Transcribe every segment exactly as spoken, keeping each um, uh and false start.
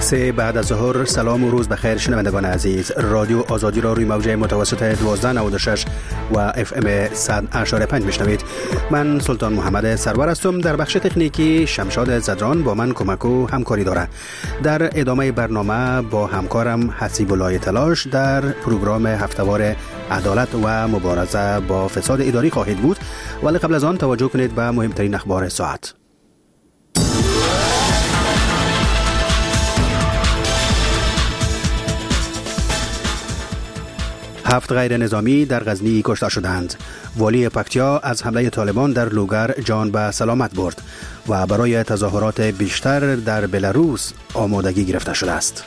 سه بعد از ظهر. سلام و روز بخیر شنوندگان عزیز. رادیو آزادی را روی موج متوسط دوازده نود و شش و اف ام صد و پنج میشنوید. من سلطان محمد سرور هستم. در بخش تکنیکی شمشاد زدران با من کمک و همکاری داره. در ادامه برنامه با همکارم حسیب الله تلاش در پروگرام هفتهوار عدالت و مبارزه با فساد اداری خواهید بود، ولی قبل از آن توجه کنید به مهمترین اخبار ساعت. هفت غیر نظامی در غزنی کشته شدند. والی پکتیا از حمله طالبان در لوگر جان به سلامت برد و برای تظاهرات بیشتر در بلاروس آمادگی گرفته شده است.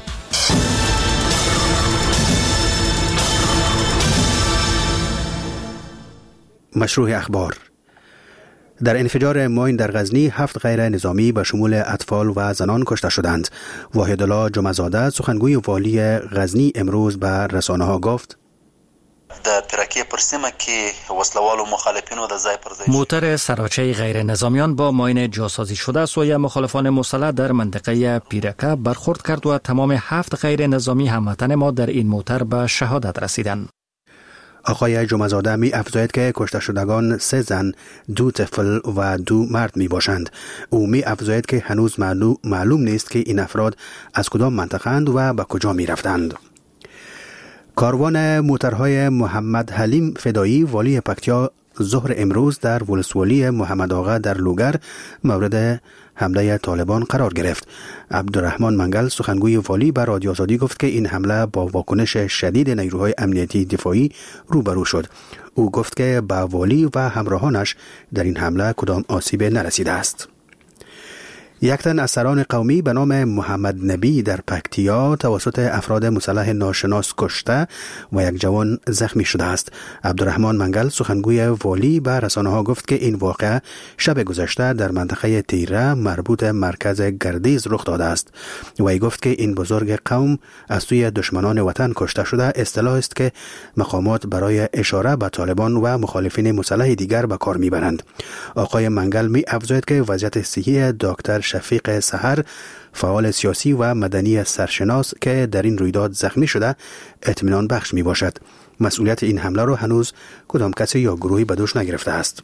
مشروع اخبار. در انفجار ماین در غزنی هفت غیر نظامی به شمول اطفال و زنان کشته شدند. واحدالله جمعه‌زاده سخنگوی والی غزنی امروز به رسانه ها گفت: در ترکیه پر سیمه که وسلوال و مخالفینو در ځای پر ځای موتر سراچه غیر نظامیان با ماین جاسازی شده سوی مخالفان مسلح در منطقه پیرکه برخورد کرد و تمام هفت غیر نظامی هموطن ما در این موتر به شهادت رسیدند. آقای جمعه‌زاده می افزاید که کشته شدگان سه زن، دو طفل و دو مرد می باشند. او می افزاید که هنوز معلوم, معلوم نیست که این افراد از کدام منطقه اند و به کجا می رفتند. کاروان موترهای محمد حلیم فدایی والی پکتیا ظهر امروز در ولسوالی محمد آقا در لوگر مورد حمله طالبان قرار گرفت. عبدالرحمن منگل سخنگوی والی به رادیو آزادی گفت که این حمله با واکنش شدید نیروهای امنیتی دفاعی روبرو شد. او گفت که به والی و همراهانش در این حمله کدام آسیب نرسیده است. یک تن از سران قومی به نام محمد نبی در پکتیا توسط افراد مسلح ناشناس کشته و یک جوان زخمی شده است. عبدالرحمن منگل سخنگوی والی به رسانه ها گفت که این واقعه شب گذشته در منطقه تیره مربوط مرکز گردیز رخ داده است. و ای گفت که این بزرگ قوم از سوی دشمنان وطن کشته شده اصطلاحی است که مقامات برای اشاره به طالبان و مخالفین مسلح دیگر به کار میبرند. آقای منگل می افزاید که وضعیت صحی دکتر شفیق سحر فعال سیاسی و مدنی سرشناس که در این رویداد زخمی شده اطمینان بخش می باشد. مسئولیت این حمله را هنوز کدام کسی یا گروهی به دوش نگرفته است.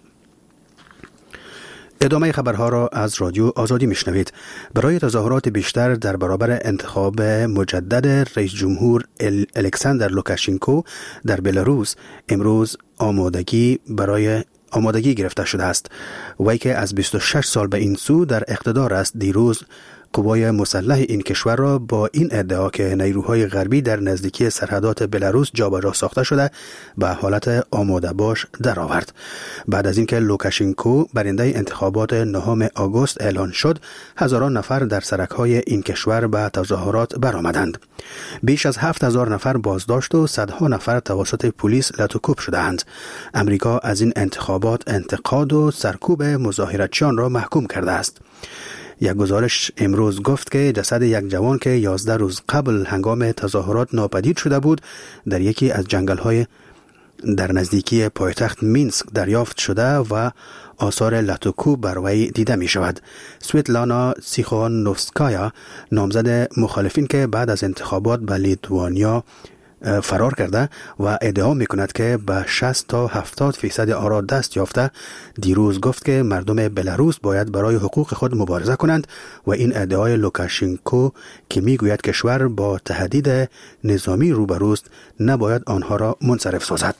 ادامه خبرها را از رادیو آزادی میشنوید. برای تظاهرات بیشتر در برابر انتخاب مجدد رئیس جمهور الکساندر لوکاشنکو در بلاروس امروز آمادگی برای آمادگی گرفته شده است. وی که از بیست و شش سال به این سو در اقتدار است دیروز قوای مسلح این کشور را با این ادعا که نیروهای غربی در نزدیکی سرحدات بلاروس جابجا ساخته شده به حالت آماده باش درآورد. بعد از اینکه لوکاشنکو برنده انتخابات نهم آگوست اعلان شد، هزاران نفر در سرک‌های این کشور به تظاهرات برآمدند. بیش از هفت هزار نفر بازداشت و صدها نفر توسط پلیس لطوکوب شدند. امریکا از این انتخابات انتقاد و سرکوب مظاهراتچیان را محکوم کرده است. یک گزارش امروز گفت که جسد یک جوان که یازده روز قبل هنگام تظاهرات ناپدید شده بود در یکی از جنگل‌های در نزدیکی پایتخت مینسک دریافت شده و آثار لطوکوب بر وی دیده می شود. سویتلانا سیخانوفسکایا نامزد مخالفین که بعد از انتخابات به لیتوانیا فرار کرده و ادعا می کند که به شصت تا هفتاد فیصد آرا دست یافته، دیروز گفت که مردم بلاروس باید برای حقوق خود مبارزه کنند و این ادعای لوکاشنکو که می گوید کشور با تهدید نظامی روبروست نباید آنها را منصرف سازد.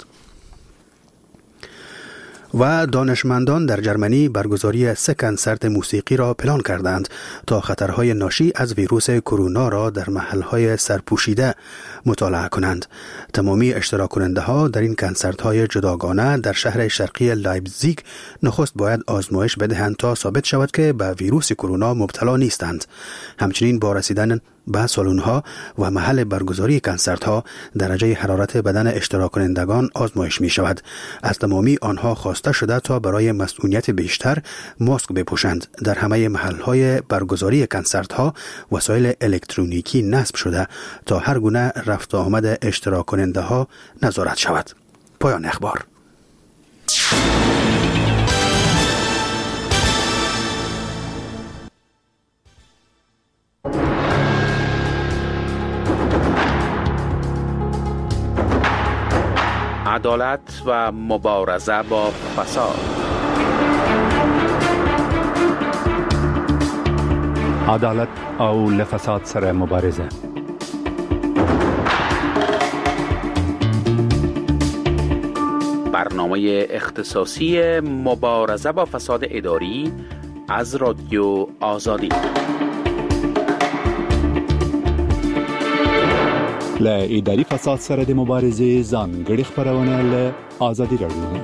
و دانشمندان در جرمنی برگزاری سه کنسرت موسیقی را پلان کردند تا خطرهای ناشی از ویروس کرونا را در محلهای سرپوشیده مطالعه کنند. تمامی اشتراک کننده ها در این کنسرت های جداگانه در شهر شرقی لایپزیگ نخست باید آزمایش بدهند تا ثابت شود که به ویروس کرونا مبتلا نیستند. همچنین با رسیدن به سالن‌ها و محل برگزاری کنسرت‌ها درجه حرارت بدن اشتراک کنندگان آزمایش می‌شود. از تمامی آنها خواسته شده تا برای مسئولیت بیشتر ماسک بپوشند. در همه محل‌های برگزاری کنسرت‌ها وسایل الکترونیکی نصب شده تا هر گونه رفت و آمد اشتراک کننده‌ها نظارت شود. پایان اخبار. عدالت و مبارزه با فساد. عدالت او لفساد سره مبارزه. برنامه اختصاصی مبارزه با فساد اداری از رادیو آزادی. ل اداري فساد سره د مبارزې ځانګړي خبرونه له آزادي رادیو.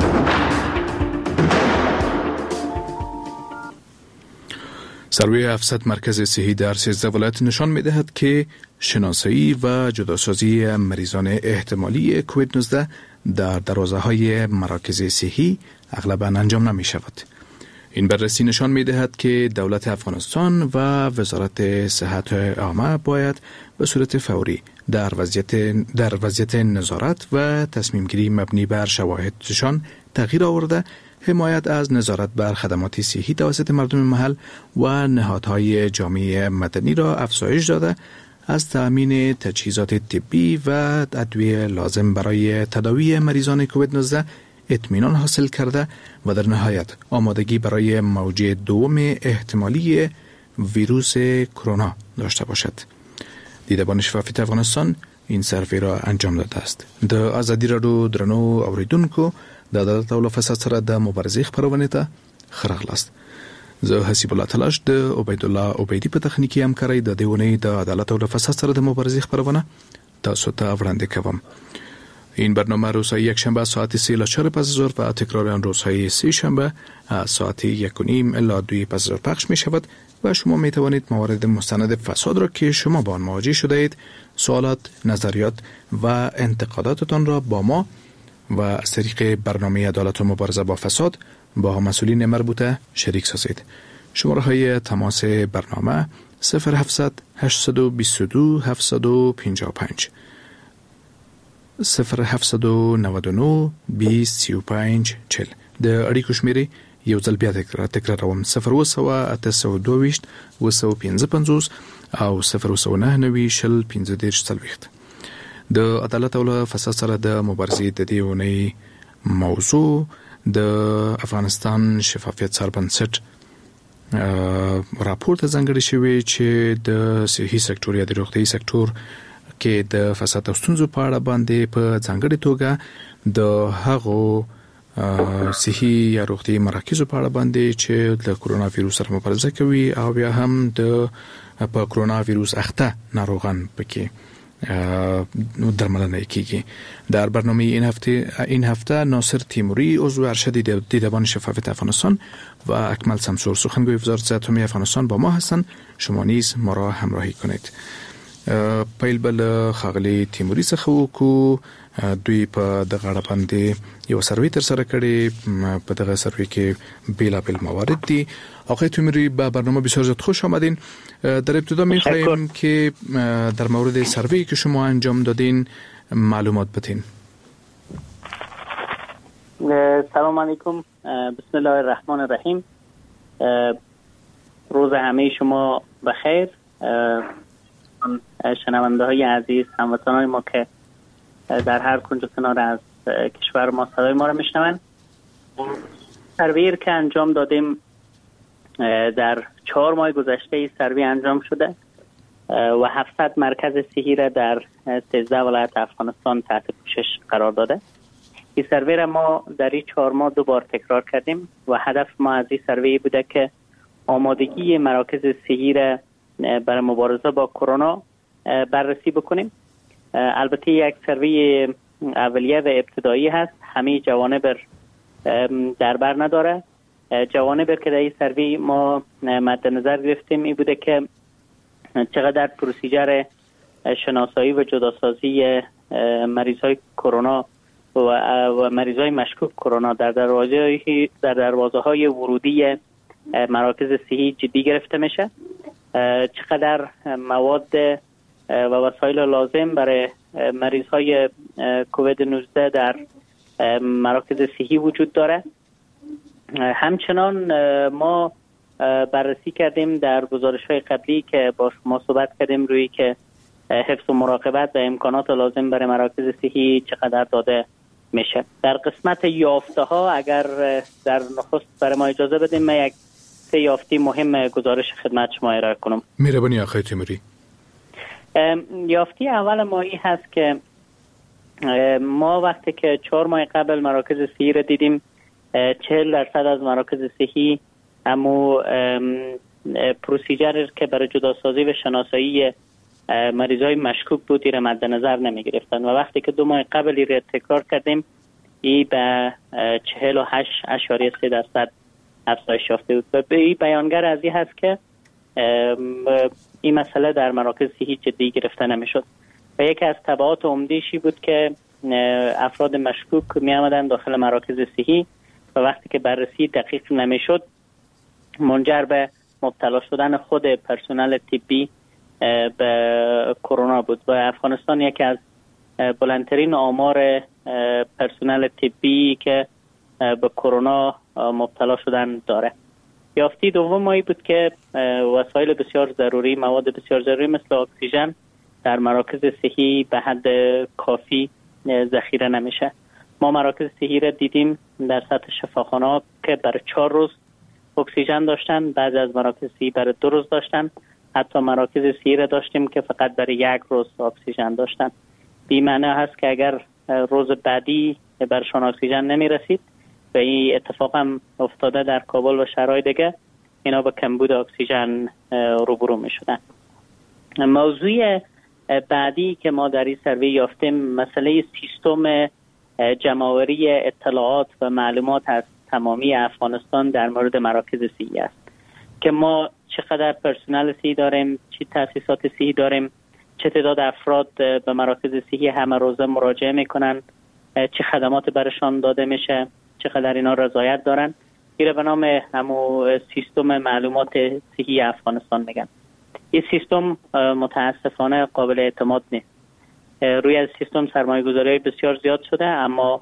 سروی هفتصد مرکز صحی در سیزده ولایت نشان می‌دهد که شناسایی و جداسازی مریضان احتمالی کووید نوزده در دروازه‌های مراکز صحی اغلباً انجام نمی‌شود. این بررسی نشان می‌دهد که دولت افغانستان و وزارت صحت عامه باید به صورت فوری در وضعیت در وضعیت نظارت و تصمیم گیری مبنی بر شواهدشان تغییر آورده، حمایت از نظارت بر خدمات صحی توسط مردم محل و نهادهای جامعه مدنی را افزایش داده، از تأمین تجهیزات طبی و ادویه لازم برای تداوی مریضان کووید نوزده اطمینان حاصل کرده و در نهایت آمادگی برای موج دوم احتمالی ویروس کرونا داشته باشد. دیدبان شفافیت افغانستان این سروی را انجام داده است. د آزادی رادیو درنو اوریدونکو د عدالت او فساد سره د مبارزې خبرونه ته خرغلاست. زه حسیب الله تلاش د عبید الله عبیدی په تخنیکی همکارۍ د دیونی د عدالت او فساد سره د مبارزې خبرونه تاسو ته وړاندې کوم. این برنامه روزهای یک شنبه ساعت سه الی چهار پس از ظهر و تکرار آن روزهای سه شنبه ساعت یک و نیم الی دوی پس از ظهر پخش می شود و شما می توانید موارد مستند فساد را که شما با آن مواجه شده اید، سوالات، نظریات و انتقاداتتان را با ما و از طریق برنامه عدالت و مبارزه با فساد با مسئولین مربوطه شریک سازید. شماره های تماس برنامه صفر هفتصد هشتصد و بیست و دو هفتصد و پنجاه و پنج صفر هفتصد و نود و نه بیست سی و پنج چل. د اړیکو شمیرې یو ځل بیا تکرار تکراروم: صفر اوه سوه اته سوه دوه ویشت اوه سوه پنځه پنځوس او صفر اوه سوه نهه نوي شل پنځه دېرش څلوېښت. د عدالت او فساد سره د مبارزې د دې اونۍ موضوع د افغانستان شفافیت سربنسټ راپور ته ځانګړی شوی چې د صحي سکتور یا د روغتیايي سکتور کې د فساد او ستونزو په اړه باندې په ځانګړې توګه د هغو صحي یا روغتیايي مراکزو په اړه باندې چې د کرونا ویروس سره مبارزه کوي او بیا هم د په کرونا ویروس اخته ناروغان پکې درملنه کیږي. در برنامه این هفته این هفته ناصر تیموری عضو ارشد دیدبان شفافیت افغانستان و اکمل سمسور سخنگوی وزارت صحت عامه افغانستان با ما هستند. شما نیز ما را همراهی کنید. پیل بل خاغلی تیموری څخه وکړو. دوی په دغه اړه باندې یو سروې تر سره کړې. په دغه سروې کې بیلابیل موارد دي. آقای تیموری به برنامه بسیار زیاد خوش آمدین. در ابتدا می‌خوایم که در مورد سروی که شما انجام دادین معلومات بدین. سلام علیکم، بسم الله الرحمن الرحیم. روز همه شما بخیر. شنونده های عزیز، هموطنان ما که در هر کنج و کنار از کشور ما صدای ما را میشنوند، سروی که انجام دادیم در چهار ماه گذشته سروی انجام شده و هفتصد مرکز صحی را در سیزده ولایت افغانستان تحت پوشش قرار داده. این سروی را ما در این چهار ماه دو بار تکرار کردیم و هدف ما از این سروی بوده که آمادگی مراکز صحی را برای مبارزه با کرونا بررسی بکنیم. البته یک سروی اولیه و ابتدایی هست، همه جوانب در بر نداره. جوانب که در این سروی ما مد نظر گرفتیم این بوده که چقدر پروسیجر شناسایی و جداسازی مریض های کرونا و مریض های مشکوک کرونا در دروازه در دروازه های ورودی مراکز صحی جدی گرفته میشه، چقدر مواد و وسایل لازم برای مریض های کووید نوزده در مراکز صحی وجود داره. همچنان ما بررسی کردیم در گزارش‌های قبلی که با شما صحبت کردیم روی که حفظ و مراقبت و امکانات لازم برای مراکز صحی چقدر داده میشه. در قسمت یافته ها اگر در نخست برای ما اجازه بدیم من یک سه یافته مهم گزارش خدمت شما ارائه کنم. مهربانی آقای تیموری. یافته اول ما این هست که ما وقتی که چهار ماه قبل مراکز صحی را دیدیم چهل درصد از مراکز صحی اما پروسیجر که برای جداسازی و شناسایی مریضای مشکوک بود را مد نظر نمی گرفتن و وقتی که دو ماه قبل را تکرار کردیم این به چهل و هشت اشاریه سه درصد افزایش یافته بود و این بیانگر از این هست که این مسئله در مراکز صحی جدی گرفته نمی شد و یکی از تبعات عمده‌شی بود که افراد مشکوک می آمدن داخل مراکز صحی و وقتی که بررسی دقیق نمی شد منجر به مبتلا شدن خود پرسنل طبی به کرونا بود و افغانستان یکی از بلندترین آمار پرسنل طبی که به کرونا مبتلا شدن داره. یافته دوم مایی بود که وسایل بسیار ضروری، مواد بسیار ضروری مثل اکسیژن در مراکز صحی به حد کافی ذخیره نمیشه. ما مراکز صحی را دیدیم در سطح شفاخانه که برای چهار روز اکسیژن داشتن، بعضی از مراکز صحی برای دو روز داشتن، حتی مراکز صحی را داشتیم که فقط برای یک روز اکسیژن داشتن. بی معنی هست که اگر روز بعدی برشان اکسیژن نمی رسید و این اتفاق هم افتاده در کابل و شهرهای دیگه، اینا به کمبود اکسیژن روبرو می شدن. موضوع بعدی که ما در این سروی یافتیم مسئله سیستم جمع‌آوری اطلاعات و معلومات از تمامی افغانستان در مورد مراکز صحی است که ما چقدر پرسنل صحی داریم، چه تأسیسات صحی داریم، چه تعداد افراد به مراکز صحی همه روزه مراجعه میکنن، چه خدمات برشان داده میشه، چقدر اینا رضایت دارن. این به نام همو سیستم معلومات صحی افغانستان میگن. این سیستم متاسفانه قابل اعتماد نیست. روی از سیستم سرمایه گذاری بسیار زیاد شده اما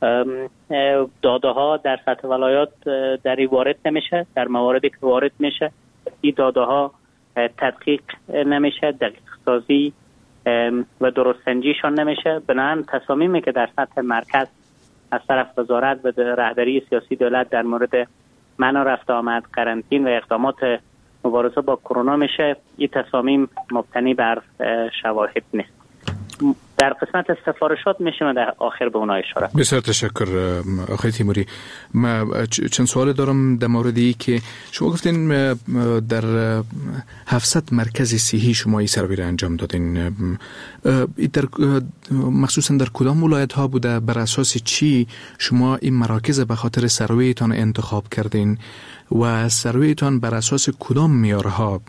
داده ها در سطح ولایات در این وارد نمیشه، در مواردی که وارد میشه این داده ها تدقیق نمیشه، دقیق سازی و درست سنجیشان نمیشه. بنابراین تصامیمی که در سطح مرکز از طرف وزارت و رهبری سیاسی دولت در مورد منع رفت آمد، قرنطین و اقدامات مبارزه با کرونا میشه، این تصامیم مبتنی بر شواهد نیست. در قسمت سفارشات میشه در آخر به اونها اشاره. بسیار تشکر آقای تیموری. من چند سوال دارم در موردی که شما گفتین در هفتصد مرکز صحی شما این سروی را انجام دادین، در مخصوصا در کدام ولایت ها بوده؟ بر اساس چی شما این مراکز به خاطر سرویتان انتخاب کردین و سرویتان بر اساس کدام معیارها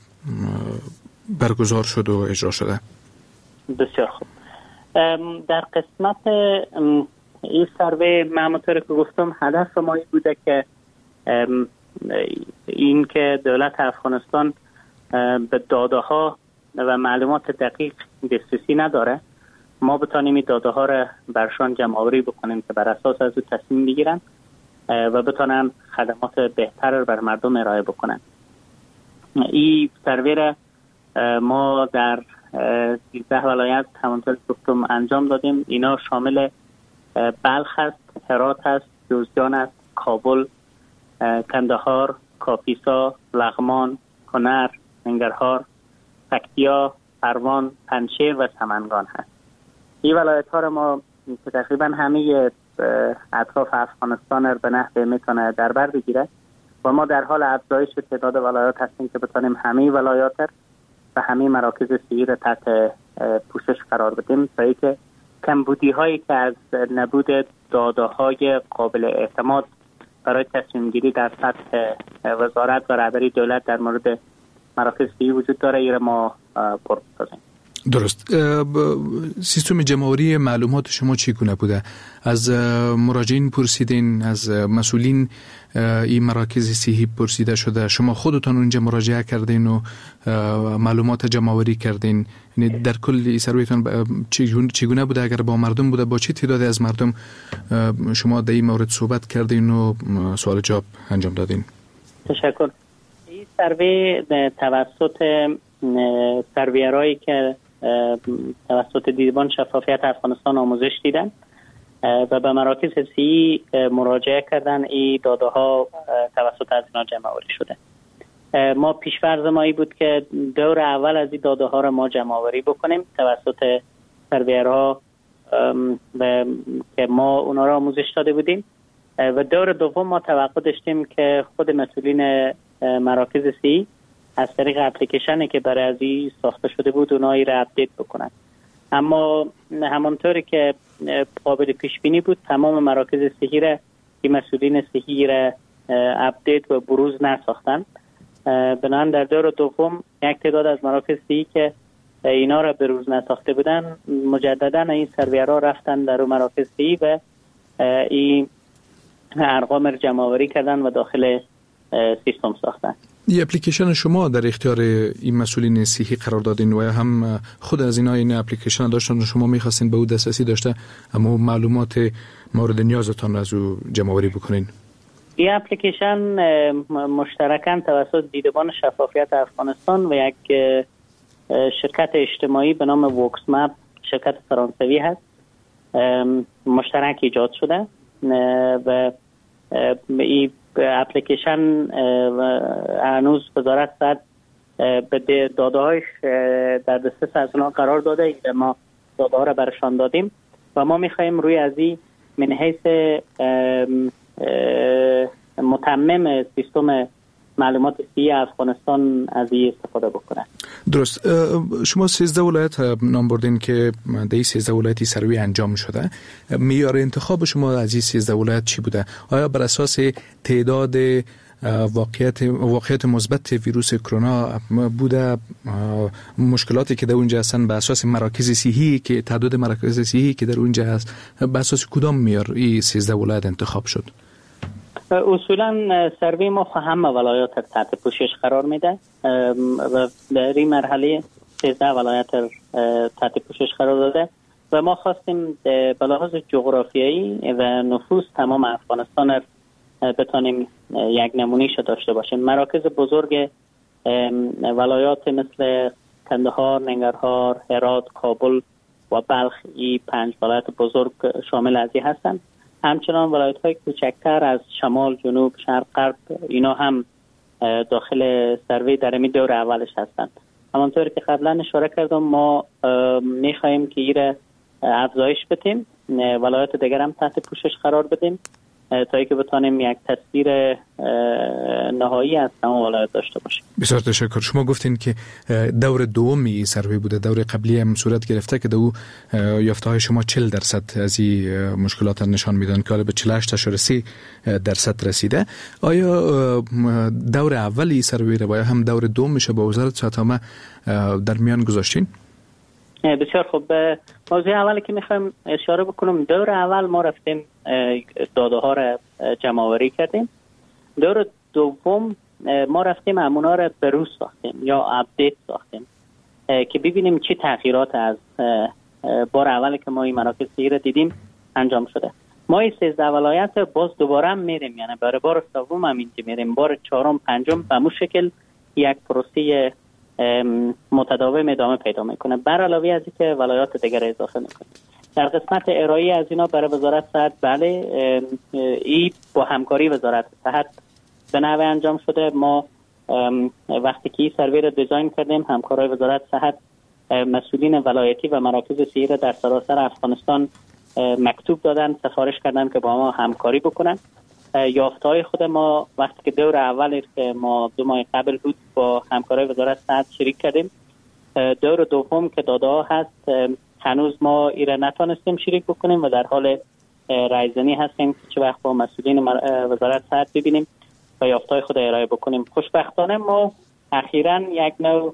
برگزار شد و اجرا شده؟ بسیار خوب. در قسمت این سروی همونطور که گفتم هدف ما این بوده که این که دولت افغانستان به داده ها و معلومات دقیق دسترسی نداره، ما بتانیم این داده ها را برشان جمع آوری بکنیم که بر اساس از او تصمیم بگیرن و بتانن خدمات بهتر را بر مردم ارائه بکنن. این سروی را ما در سیزده ولایت همونطور که گفتم انجام دادیم. اینا شامل بلخ است، هرات است، جوزجان است، کابل، کندهار، کاپیسا، لغمان، کنر، ننگرهار، پکتیا، پروان، پنجشیر و سمنگان هست. این ولایت ها را ما تقریبا همه اطراف افغانستان را به نحوی میتونه در بر بگیره و ما در حال افزایش تعداد ولایات هستیم که بتونیم همه ولایات و همه مراکز صحی را تحت پوشش قرار بدیم تا اینکه کمبودی هایی که از نبود داده های قابل اعتماد برای تصمیم گیری در سطح وزارت و رهبری دولت در مورد مراکز صحی وجود داره، این را ما پر بسازیم. درست. سیستم جمع‌آوری معلومات شما چگونه بوده؟ از مراجعین پرسیدین، از مسئولین این مراکز صحی پرسیده شده، شما خودتان اونجا مراجعه کردین و معلومات جمع‌آوری کردین؟ یعنی در کل سرویتان چگونه بوده؟ اگر با مردم بوده با چه تعدادی از مردم شما در این مورد صحبت کردین و سوال جواب انجام دادین؟ تشکر. این سروی توسط سرویرایی که توسط دیدبان شفافیت افغانستان آموزش دیدن و به مراکز صحی مراجعه کردن. این داده ها توسط از اینا جمع آوری شده. ما پیش‌فرض ما این بود که دور اول از این داده ها را ما جمع آوری بکنیم توسط سرویرها که ما اونا را آموزش داده بودیم، و دور دوم ما توقع داشتیم که خود مسئولین مراکز صحی از طریق اپلیکیشنی که برای از این ساخته شده بود اونایی را اپدیت بکنن. اما همانطوری که قابل پیش بینی بود تمام مراکز صحی را که مسئولین صحی را اپدیت و بروز نساختن. بنابراین در دور دوم یک تعداد از مراکز صحی که اینا را بروز نساخته بودن مجددا این سرویرها رفتن در مراکز صحی و این ارقام را جمع آوری کردن و داخل سیستم ساختن. این اپلیکیشن شما در اختیار این مسئولین صحی قرار دادین و هم خود از اینا این اپلیکیشن داشتن و شما می‌خواستین به او دسترسی داشته اما معلومات مورد نیازتان را از او جمع آوری بکنین؟ این اپلیکیشن مشترکاً توسط دیدبان شفافیت افغانستان و یک شرکت اجتماعی به نام ووکس مپ، شرکت فرانسوی هست، مشترک ایجاد شده و این اپلیکیشن هنوز وزارت صحت به داده هایش در دسترس از اونا قرار داده. ما داده ها را برشان دادیم و ما میخواییم روی از این من حیث متمم سیستم معلومات صحی افغانستان از این استفاده بکنه. درست. شما سیزده ولایت نام بردین که در این سیزده ولایتی سروی انجام شده. معیار انتخاب شما از این سیزده ولایت چی بوده؟ آیا بر اساس تعداد واقعیت واقعیت مثبت ویروس کرونا بوده؟ مشکلاتی که در اونجا هستن به اساس مراکز صحی که تعداد مراکز صحی که در اونجا هست به اساس کدام معیار این سیزده ولایت انتخاب شد؟ اصولا سروی ما همه ولایات تحت پوشش قرار میده و در این مرحله سیزده ولایت تحت پوشش قرار داده و ما خواستیم به لحاظ جغرافیایی و نفوس تمام افغانستان را بتانیم یک نمونه‌اش داشته باشیم. مراکز بزرگ ولایات مثل کندهار، ننگرهار، هرات، کابل و بلخ این پنج ولایت بزرگ شامل از این هستند. همچنان ولایت‌های کوچکتر از شمال، جنوب، شرق، غرب اینا هم داخل سروی در این دور اولش هستند. همانطور که قبلا اشاره کردم ما می‌خوایم که ایره افزایش بدیم، ولایت دیگر هم تحت پوشش قرار بدیم تا اینکه بتونیم یک تصویر نهایی از تمام ولایت داشته باشیم. بسیار تشکر. شما گفتین که دور دومی سروی بوده، دور قبلی هم صورت گرفته که دو یافته‌های شما چهل درصد از این مشکلات نشان میدن که حالا به چهل و هشت ممیز سه درصد رسیده. آیا دور اولی سروی رو هم دور دوم میشه با وزارت صحت عامه در میان گذاشتین؟ بسیار خوب. موضوع اولی که میخوایم اشاره بکنم، دور اول ما رفتیم داده ها را جمع آوری کردیم. دور دوم ما رفتیم همونا را بروز ساختیم یا اپدیت ساختیم که ببینیم چه تغییرات از بار اولی که ما این مراکز صحی را دیدیم انجام شده. ما این سیزده ولایت باز دوباره هم میریم، یعنی برای بار سوم هم اینجا میریم، بار چهارم پنجم به همون شکل یک پروسه متداوم ادامه پیدا میکنه، بر علاوه از اینکه ولایات دیگر اضافه میکنه. در قسمت ارائه از اینا برای وزارت صحت، بله ای با همکاری وزارت صحت به نحوی انجام شده. ما وقتی که این سروی را دیزاین کردیم، همکارای وزارت صحت مسئولین ولایتی و مراکز صحی را در سراسر افغانستان مکتوب دادن، سفارش کردن که با ما همکاری بکنن. یافته‌های خود ما وقتی که دور اول که ما دو ماه قبل بود با همکارای وزارت صحت شریک کردیم، دور دوم که داده ها هست هنوز ما ایره نتونستیم شریک بکنیم و در حال رایزنی هستیم که چه وقت با مسئولین وزارت صحت ببینیم و یافته‌های خود ارائه بکنیم. خوشبختانه ما اخیراً یک نوع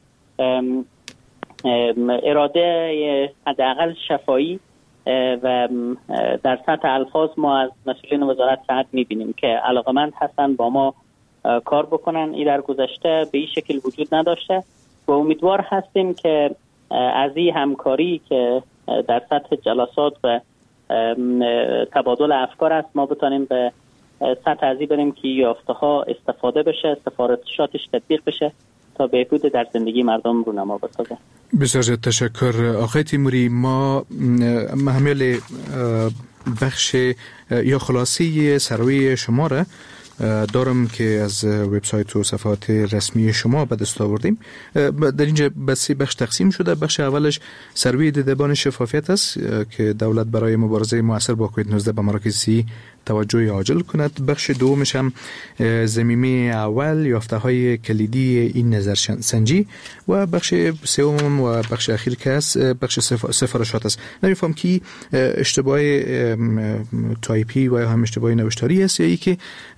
اراده حداقل شفایی و در سطح الفاظ ما از مسئولین وزارت صحت می‌بینیم که علاقمند هستن با ما کار بکنن. این در گذشته به این شکل وجود نداشته و امیدوار هستیم که از این همکاری که در سطح جلسات و تبادل افکار است ما بتونیم به سطح ازی بریم که یافته‌ها استفاده بشه، سفارشاتش تطبیق بشه تا بهبود در زندگی مردم رونما بسازه. بسیار تشکر آقای تیموری. ما محمل بخش یا خلاصه سروی شما را دارم که از وبسایت و صفحات رسمی شما به دست آوردیم. در اینجا به سه بخش تقسیم شده. بخش اولش سروی دیدبان شفافیت است که دولت برای مبارزه مؤثر با کووید نوزده به مراکز صحی توجه عاجل کند. بخش دومش هم ضمیمه اول یافته های کلیدی این نظرسنجی و بخش سوم و بخش اخیر که است بخش سفارشات است. نمیفهم که اشتباه تایپی و یا هم اشتباه نوشتاری است یا ای که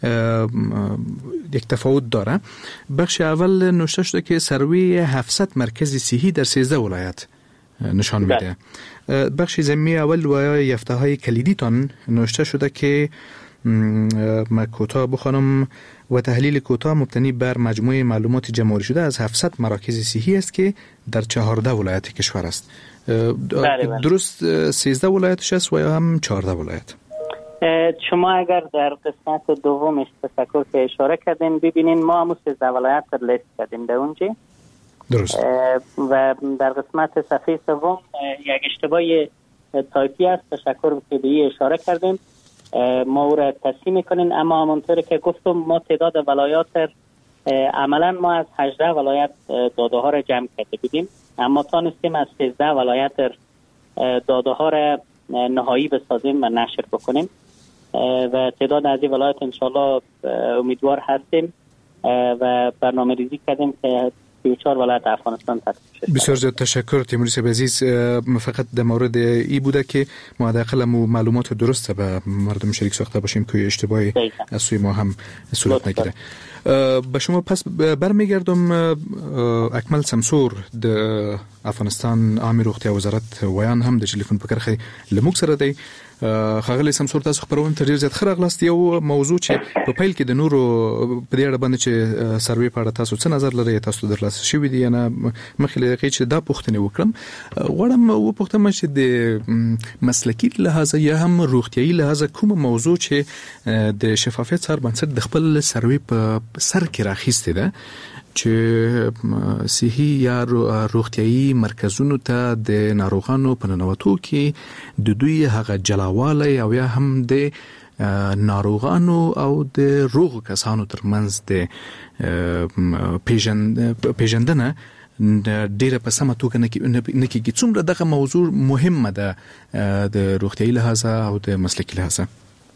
یک تفاوت داره. بخش اول نوشته شده که سروی هفتصد مرکز صحی در سیزده ولایت نشان میده. بخش ضمیمه اول و یافته های کلیدی تان نوشته شده که ما کوتاه بخوانم و تحلیل کوتاه مبتنی بر مجموعه معلومات جمع‌آوری شده از هفتصد مراکز صحی است که در چهارده ولایت کشور است. درست سیزده ولایتش است و یا هم چهارده ولایت؟ شما اگر در قسمت دومش تفکر که اشاره کردین ببینین ما هم سیزده ولایت رو لیست کردیم در اونجا. درست. و در قسمت صفحه سوم یک اشتباه تایپی است، تشکر که به این اشاره کردیم، ما او را تصحیح میکنین. اما همونطور که گفتم ما تعداد ولایات عملا ما از هجده ولایت داده ها را جمع کرده بودیم، اما تانستیم از سیزده ولایت داده ها را نهایی بسازیم و نشر بکنیم و تعداد از این ولایت انشالله امیدوار هستیم و برنامه ریزی کردیم که سی و چهار ولایت افغانستان تصویب شد. بسیار زیاد تشکر تیموری صاحب عزیز. فقط در مورد ای بوده که ما حداقل معلومات درسته به مردم شریک ساخته باشیم که اشتباهی از سوی ما هم صورت نگیره. به شما پس برمیگردم. اکمل سمسور د افغانستان عامه روغتیا وزارت ویان هم د ټلیفون په کرخه لموږ سره دی. خاغلی سمسور تاسو خبرونه تر ډیر زیات خرغلاست. یو موضوع چې په پیل کې د نورو په دې اړه باندې چې سروې په اړه تاسو څه نظر لرئ، تاسو درلاسه شوی دی نه مخکې لږه چې دا پوښتنه وکړم غواړم و پوښتنه چې د مسلکی لحاظ یا هم روغتیايي لحاظ کوم موضوع چې د شفافیت سره بنسټ د خپل سروې په سر کې راخیسته ده چې صحي یا روغتیايي مرکزونو ته د ناروغانو په ننوتو کې د دوی هغه جلاوالی او یا هم د ناروغانو او د روغ کسانو ترمنځ د پیژندنه ډیره په سمه توګه نه کېږي. څومره دغه موضوع مهمه ده د روغتیايي لحاظه او د مسلکي لحاظه؟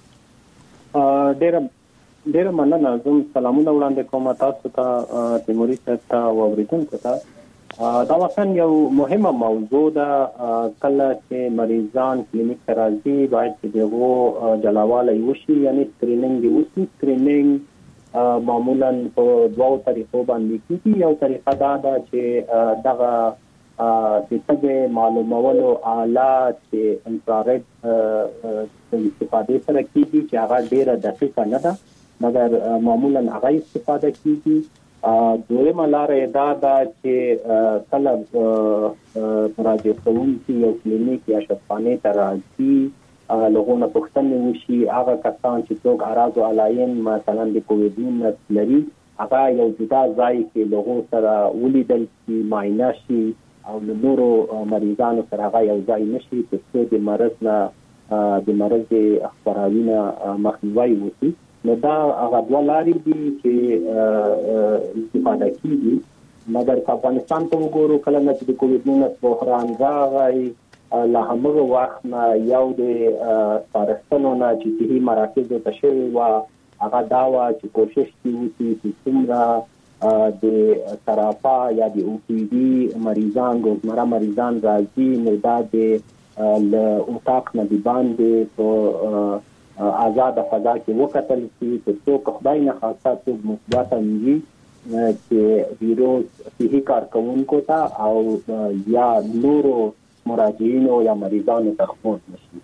ډیره ډیره مننه. زه سلامونه وړاندې کوم تاسو ته، تیموري صاحب ته او اوریدونکو ته. دا واقعا یو مهمه موضوع ده. کله چې مریضان کلینیک ته راځي باید چې دغه جلاوالی وشي، یعنی سکرینینګ دی وشي. سکرینینګ معمولا په دوه طریقو باندې کیږي. یو طریقه دا ده چې دغه د تګ معلومولو آلات چې انفرارید استفاده سره کیږي چې هغه ډیره دقیقه نه ده مګر معمولا هغه استفاده کیږي. دویمه لاره دا ده چې کله مراجعه کوونکي یو کلینیک یا شفاخانه ته راځي لغونه پوښتنې وشي، هغه کسان چې څوک اعراض او علایم مثلا د کووید لري هغه یو جدا ځای کې لغو سره ولیدل شي، معاینه شي او له نورو مریضانو سره هغه یو ځای نشي ترڅو د مرض نه د مرض خپراوي نه مخنیوی وشي. نو دا هغه دوه لارې دي چې استفاده کیږي. مګر په افغانستان ته وګورو کله چې د کووید نولس بحران راغی له همغه وخت نه یو د سپارښتنو نه چې صحي مراکزو ته شوې وه هغه دا وه چې کوشش وکړي چې څومره د سراپا یا د او پی ډي مریضان روزمره مریضان راځي نو دا د له اتاق نه د باندې په آزاد فضا کې وکتل شي ترڅو خدای نه خاصه څوک مثبت وي چې ویروس صحي کارکونکو ته او یا نورو مراجعینو یا مریضانو ته خپور نشي.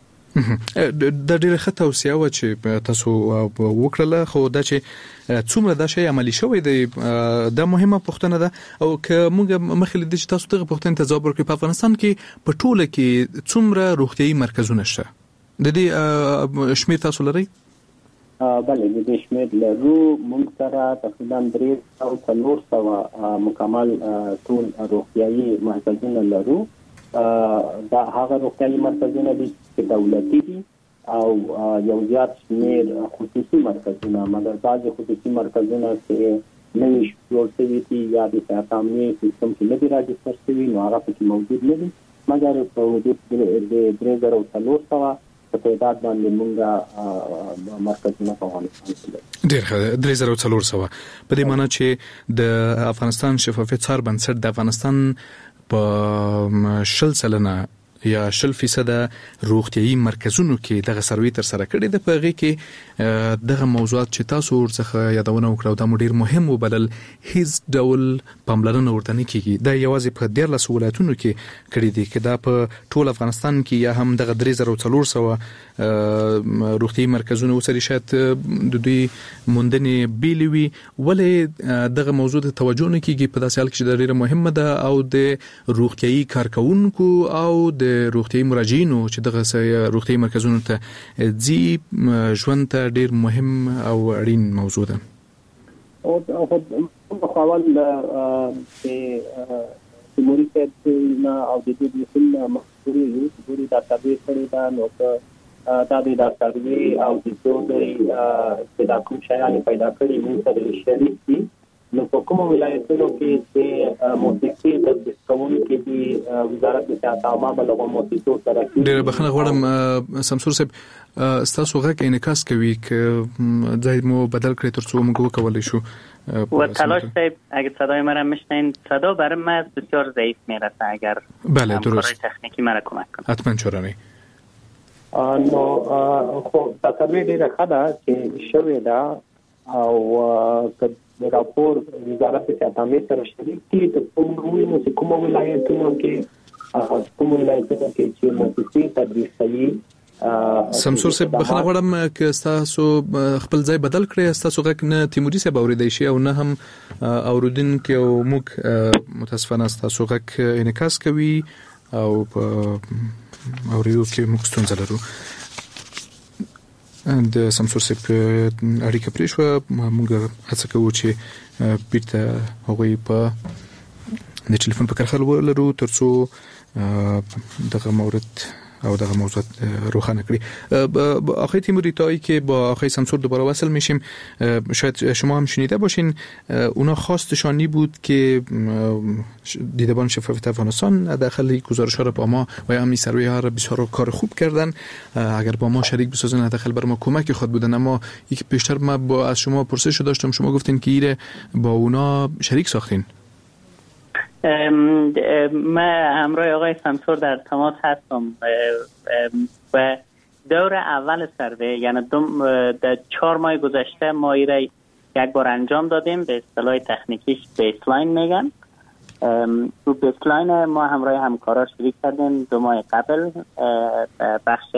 د ډیره ښه توصیه و چې تاسو وکړله، خو دا چې څومره دا شی عملی شوی دی دا مهمه پوښتنه ده. او که موږ مخکې لیدل چې تاسو دغه پوښتنې ته ځواب ورکړئ، په افغانستان کې په ټوله کې څومره روغتیايي مرکزونه شته؟ د دې شمیر تاسو لرئ؟ بله د دې شمیر لرو. موږ سره تقریبا درې سوه څلور سوه مکمل ټول روغتیايي مرکزونه لرو دا هغه روغتیايي مرکزونه دي چې دولتي دي او یو زیات شمېر خصوصي مرکزونه، مګر بعضې خصوصي مرکزونه چې نوي جوړ شوي دي یا د صحت عامې سیستم کې نه دي راجستر شوي، نو هغه پکې موجود نه دي، مګر په حدود د درې زره څلور سوه په تعداد باندې موږ مرکزونه په افغانستان کې لرو. ډېر ښه، درې زره څلور سوه. په دې معنی چې د افغانستان شفافیت څار بنسټ د افغانستان په شل سلنه یا شل فیصده روغتیايي مرکزونو کې دغه سروې تر سره کړې ده. په هغې کې دغه موضوعات چې تاسو ورڅخه یادونه وکړه او دا مو ډېر مهم وبلل، هیڅ ډول پاملرنه ورته نه کېږي. دا یوازې په دیارلسو ولایتونو کې کړي دي، که دا په ټول افغانستان کې یا هم دغه درې زره څلور سوه روغتیايي مرکزونه وسري شاید د دوی موندنې بیلې وي، ولې دغه موضوع ته توجه نه کېږي په داسې حال کې چې دا ډېره مهمه ده او د روغتیايي کارکوونکو او د روغتیايي مراجعینو چې دغه روغتیايي مرکزونو ته ځي ژوند ته ډېر مهم او اړین موضوع ده. او په خپل د تیموري صاحب نه او د دې د سن مخوري یو د تابع کړي دا نو دا د ډاکټري او د ټولې چې دا کوم شایان پیدا کړي موږ سره شریک دي. نو په کومو ولایتونو کې چې موسیقي تدریس کوونکي دي وزارت د صحت عامه بلغه موسیقي سره ډېر بخښنه غواړم سمسور صاحب، ستاسو غږ انعکاس کوي که ځای مو بدل کړئ تر څو موږ وکولی شو. و تلاش صاحب اگه صدای مرا میشنین، صدا برای من بسیار ضعیف میرسه، اگر بله درست تکنیکی مرا کمک کنه حتما چرانی. نو خب تصویر ډېره ښه ده چې شوې ده او که د راپور وزارت د صحت عامې سره شریک دي د کومو چې کومو ولایتونو کې کومو ولایتونو کې چې موسیقي تدریس کوي. سمسور صاحب بخښنه غواړم که ستاسو خپل ځای بدل کړئ، ستاسو غږ نه تیموري صاحب اورېدی شي او نه هم اورېدونکي او موږ متاسفانه ستاسو غږ انعکاس کوي او په اورېدو کې موږ ستونزه لرو. د سمسور صاحب اړیکه پرې شوه، موږ هڅه کوو چې بیرته هغوی په د ټلیفون په کرښه ولرو تر څو دغه مورد او دغه موضوع روخانه کړی. آقای تیموری تا که با آقای سمسور دوباره وصل میشیم، شاید شما هم شنیده باشین اونا خواستشانی بود که دیدبان شفافیت افغانستان حداقل گزارش ها را با ما و یا همین سروی ها را بسیار کار خوب کردن، اگر با ما شریک بسازن حداقل بر ما کمک خود بودن. اما یک پیشتر ما با از شما پرسش داشتم، شما گفتین که ایره با اونا شریک ساختین. من همراه آقای سمسور در تماس هستم و دور اول سروی یعنی در چهار ماه گذشته ما ایره یک بار انجام دادیم، به اصطلاح تکنیکیش بیسلاین میگن. تو بیسلاین ما همراه همکارا شریک کردیم دو ماه قبل بخش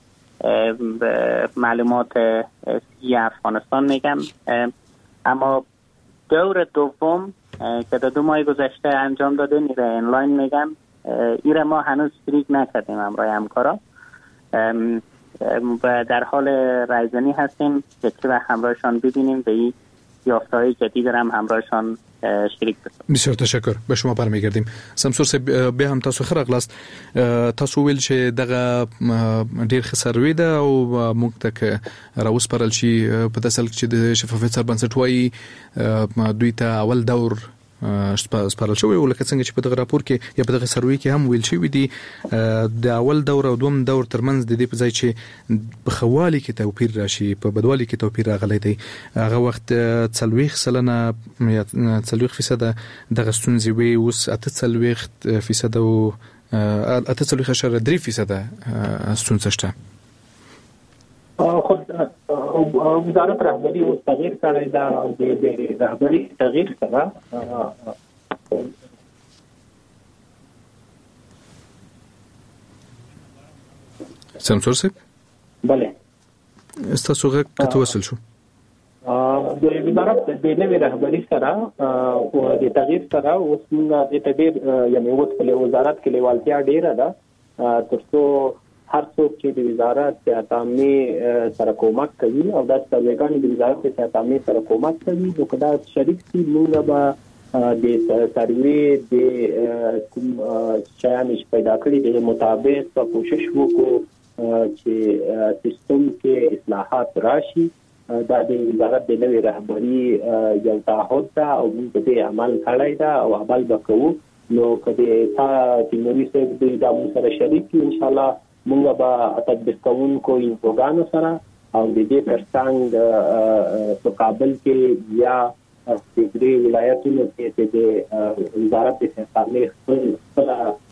معلومات سی افغانستان میگم. اما دور دوم که دو ماه گذشته انجام دادیم ایره انلاین میگم، ایره ما هنوز شریک نکردیم همراه همکارا و در حال رایزنی هستیم که چه وقت همراهشان ببینیم و این یافته‌های جدید هم همراهشان شریک بسازیم. بسیار تشکر، به شما برمیگردیم. سمسور صاحب به هم تاسو خرق لاست، تاسو ویل چې دغه ډیر خسروي ده او موږ ته که راوسپارل شي په داسې حال کې چې د شفافیت سر بنسټ وایي دوی ته اول دور سپارل شوی او لکه څنګه چې په دغه راپور کې یا په دغه سروي کې هم ویل شوی دی د اول دور او دوم دور ترمنځ د دې په ځای چې په خوالي کې توپیر راشي په بدوالي کې توپیر راغلی دی، هغه وخت څلوېښت سلنه یا څلوېښت فیصده دغه ستونزې وي، اوس اته څلوېښت فیصده او اته څلوېښت اعشاریه درې فیصده ستونزه شته. خود وزارت رهبری اوس تغییر کړی دا د رهبری تغییر سره سمسور صاحب بله استاسو غږ کته وصل شو د وزارت د نوې رهبری سره او د تغییر سره اوس موږ د تغییر یعنی اوس په وزارت کې لیوالتیا ډیره ده ترڅو هر څوک چې د وزارت صحت عامې سره کومک کوي او د سرویګانې د وزارت صحت عامې سره کومک کوي نو کدا شریک دي موږ به د سروي د کوم شیان چې پیدا کړی د مطابق په کوشش وکړو چې سیستم کې اصلاحات راشي. دا د وزارت د نوې رهبری یو تعهد ده او موږ په عمل کړی ده او عمل وکړو. نو کله تا د نوې سیستم د ادارو سره شریک ان شاء الله موږ به تطبیق کوونکو انفوګانو سره او د دې ترڅنګ په کابل کې یا د دې ولایتونو کې د وزارت د خدمات خپل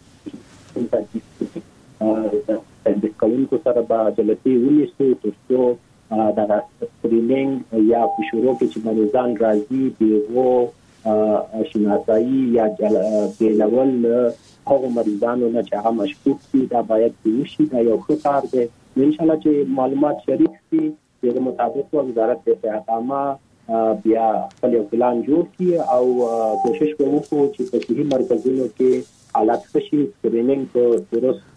د کوونکو سره به جلسې ونیسو ترڅو د سکرینینګ یا په شروع کې چې مریضان راځي دیغو شناسایی یا بیلول هغه مریضانو نه چې هغه مشکوک دي دا باید وشي. دا یو ښه کار دی. ان شاء الله چې معلومات شریک شي د مطابق وزارت د صحه بیا خپل یو پلان جوړ کړي او کوشش کوو چې په صحي مرکزونو کې حالات ښه شي. سکرینینګ په درست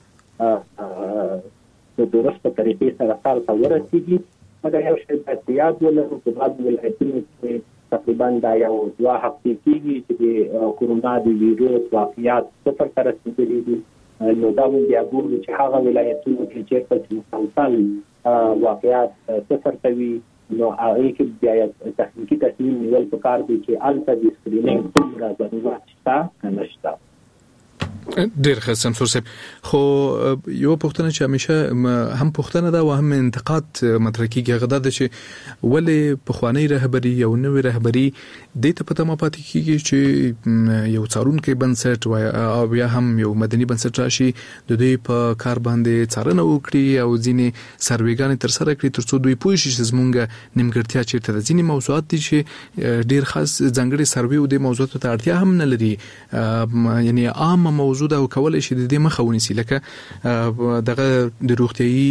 په درست طریقې سره سره ورسیږي. مګر یو شی باید یاد ولرو چې بعض ولایتونو کې تقریبا دا یو دوه هفتې کېږي چې د کورونا د ویروس واقعیات صفر ته رسېدلي دي. نو دا موږ بیا ګورو چې هغه ولایتونو کې چېرته چې مسلسل واقعیات صفر ته وي نو هغه کې بیا تخنیکي تصمیم نیول پکار دي چې هلته د سکرینینګ څومره ضرورت شته که نه شته. ډیر ښه سمسور صاحب. خو یو پوښتنه چې همیشه هم پوښتنه ده او هم انتقاد مطرح کیږي هغه ده چې ولې پخوانی رهبری یو نوې رهبری د ته پته ما پاتې کیږي چې یو څارونکي بنسټ او یا هم یو مدني بنسټ راشي د دوی په کار باندې څارنه وکړي او ځینې سروېګانې تر سره کړي ترڅو دوی پوه شي چې زمونږ نیمګړتیا چیرته ده. ځینې موضوعات دي چې ډیر خاص ځانګړي سروې او د موضوعاتو ته اړتیا هم نه لري یعنی عام موضوع دا کولای شي د دې مخه ونیسي لکه دغه د روغتيایي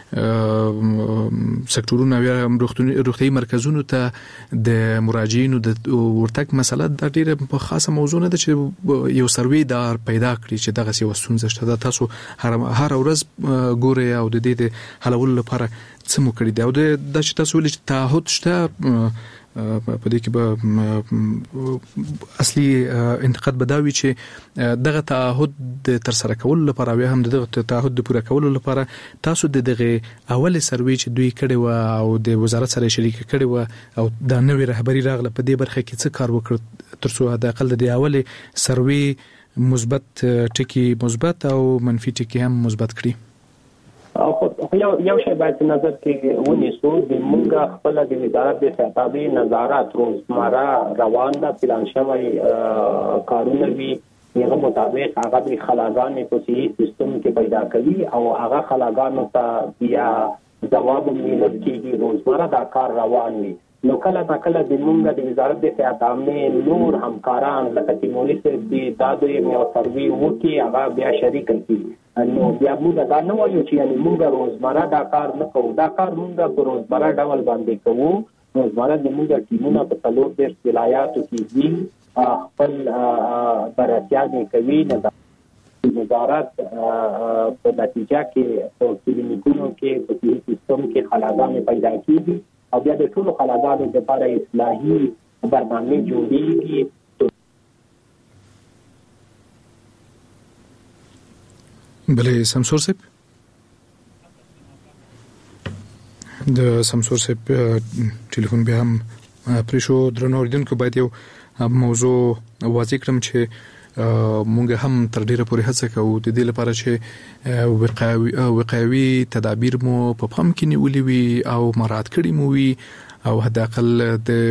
سکتورونو یا روغتيایي مرکزونو ته د مراجعینو د ورتګ مسله د ډیره خاصه موضوع نه ده چې یو سروي دار پیدا کړي چې دغه سی وسونځ شته. تاسو هر هر ورځ ګوري او د دې د حلولو لپاره څه مو کړی دی او د چې تاسو ولې تعهد شته په دې کې به اصلي انتقاد بداوي چې دغه تعهد د تر سره کول لپاره او هم دغه تعهد د پوره کولو لپاره تاسو د دغه اول سروي چې دوی کړي و او د وزارت سره شریک کړي و او د نوې رهبری راغله په دې برخه کې څه کار وکړ ترڅو د اقل د اول سروي مثبت ټکی مثبت او منفي ټکی هم مثبت کړي. خو یو یو شی باید نظر کې ونیسو د موږ خپل د وزارت د صحه نظارت روزمره روان ده پلان شوی کارونه وی هغه مطابق هغه د خلاګانې په صحي سیستم کې پیدا کوي او هغه خلاګانو ته بیا ځواب نیول کېږي روزمره دا کار روان وي. نو کله نا کله د موږ د وزارت د صحه نور همکاران لکه تیموري صاحب دي دا د یو سروي وکي هغه بیا شریک کړي. نو بیا موږ دا نه وایو چې یعنی موږ روزمره دا کار نه کوو. دا کار موږ په روزمره ډول باندې کوو. روزمره د موږ ټیمونه په څلور دېرش ولایاتو کې دي خپل بررسیانې کوي. نه وزارت په نتیجه کې په کلینیکونو کې په صحي سیستم کې خلاګانې پیدا کېږي او بیا د ټولو خلاګانو لپاره اصلاحي برنامې جوړېږي. بله سمسور صاحب د سمسور صاحب ټلیفون بیا هم پرې شو. درنو اوریدونکو باید یو موضوع واضح کړم چې مونږ هم تر ډیره پورې هڅه کوو د دې لپاره چې وقایوي وقایوي تدابیر مو په پام کې نیولې وي او مراعات کړي مو وي او حد اقل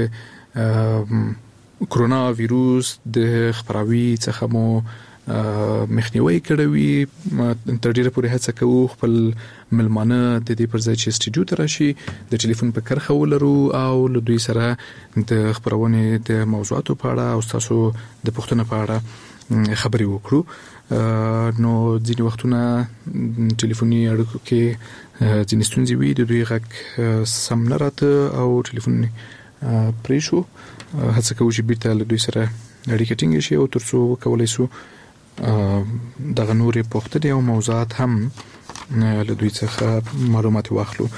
د کرونا ویروس د خپراوي څخه مو مخنیوي کړوي. تر ډیره پورې هڅه کوو خپل ملمانه د دې پر ځای چې استډیو ته راشي د ټلیفون په کرخه ولرو او له دوی سره د خبرونې د موضوعاتو په اړه او تاسو د پوښتنې په اړه خبرې وکړو. نو ځینې وختونه ټلیفوني اړیکو کې ځینې ستونزې وي د دوی غږ سم نه راته او ټلیفون پرې شو. هڅه کوو چې بیرته له دوی سره اړیکه ټینګه شي او ترڅو وکولای شو دغه نورې پوښتنې او موضوعات هم له دوی څخه معلومات واخلو.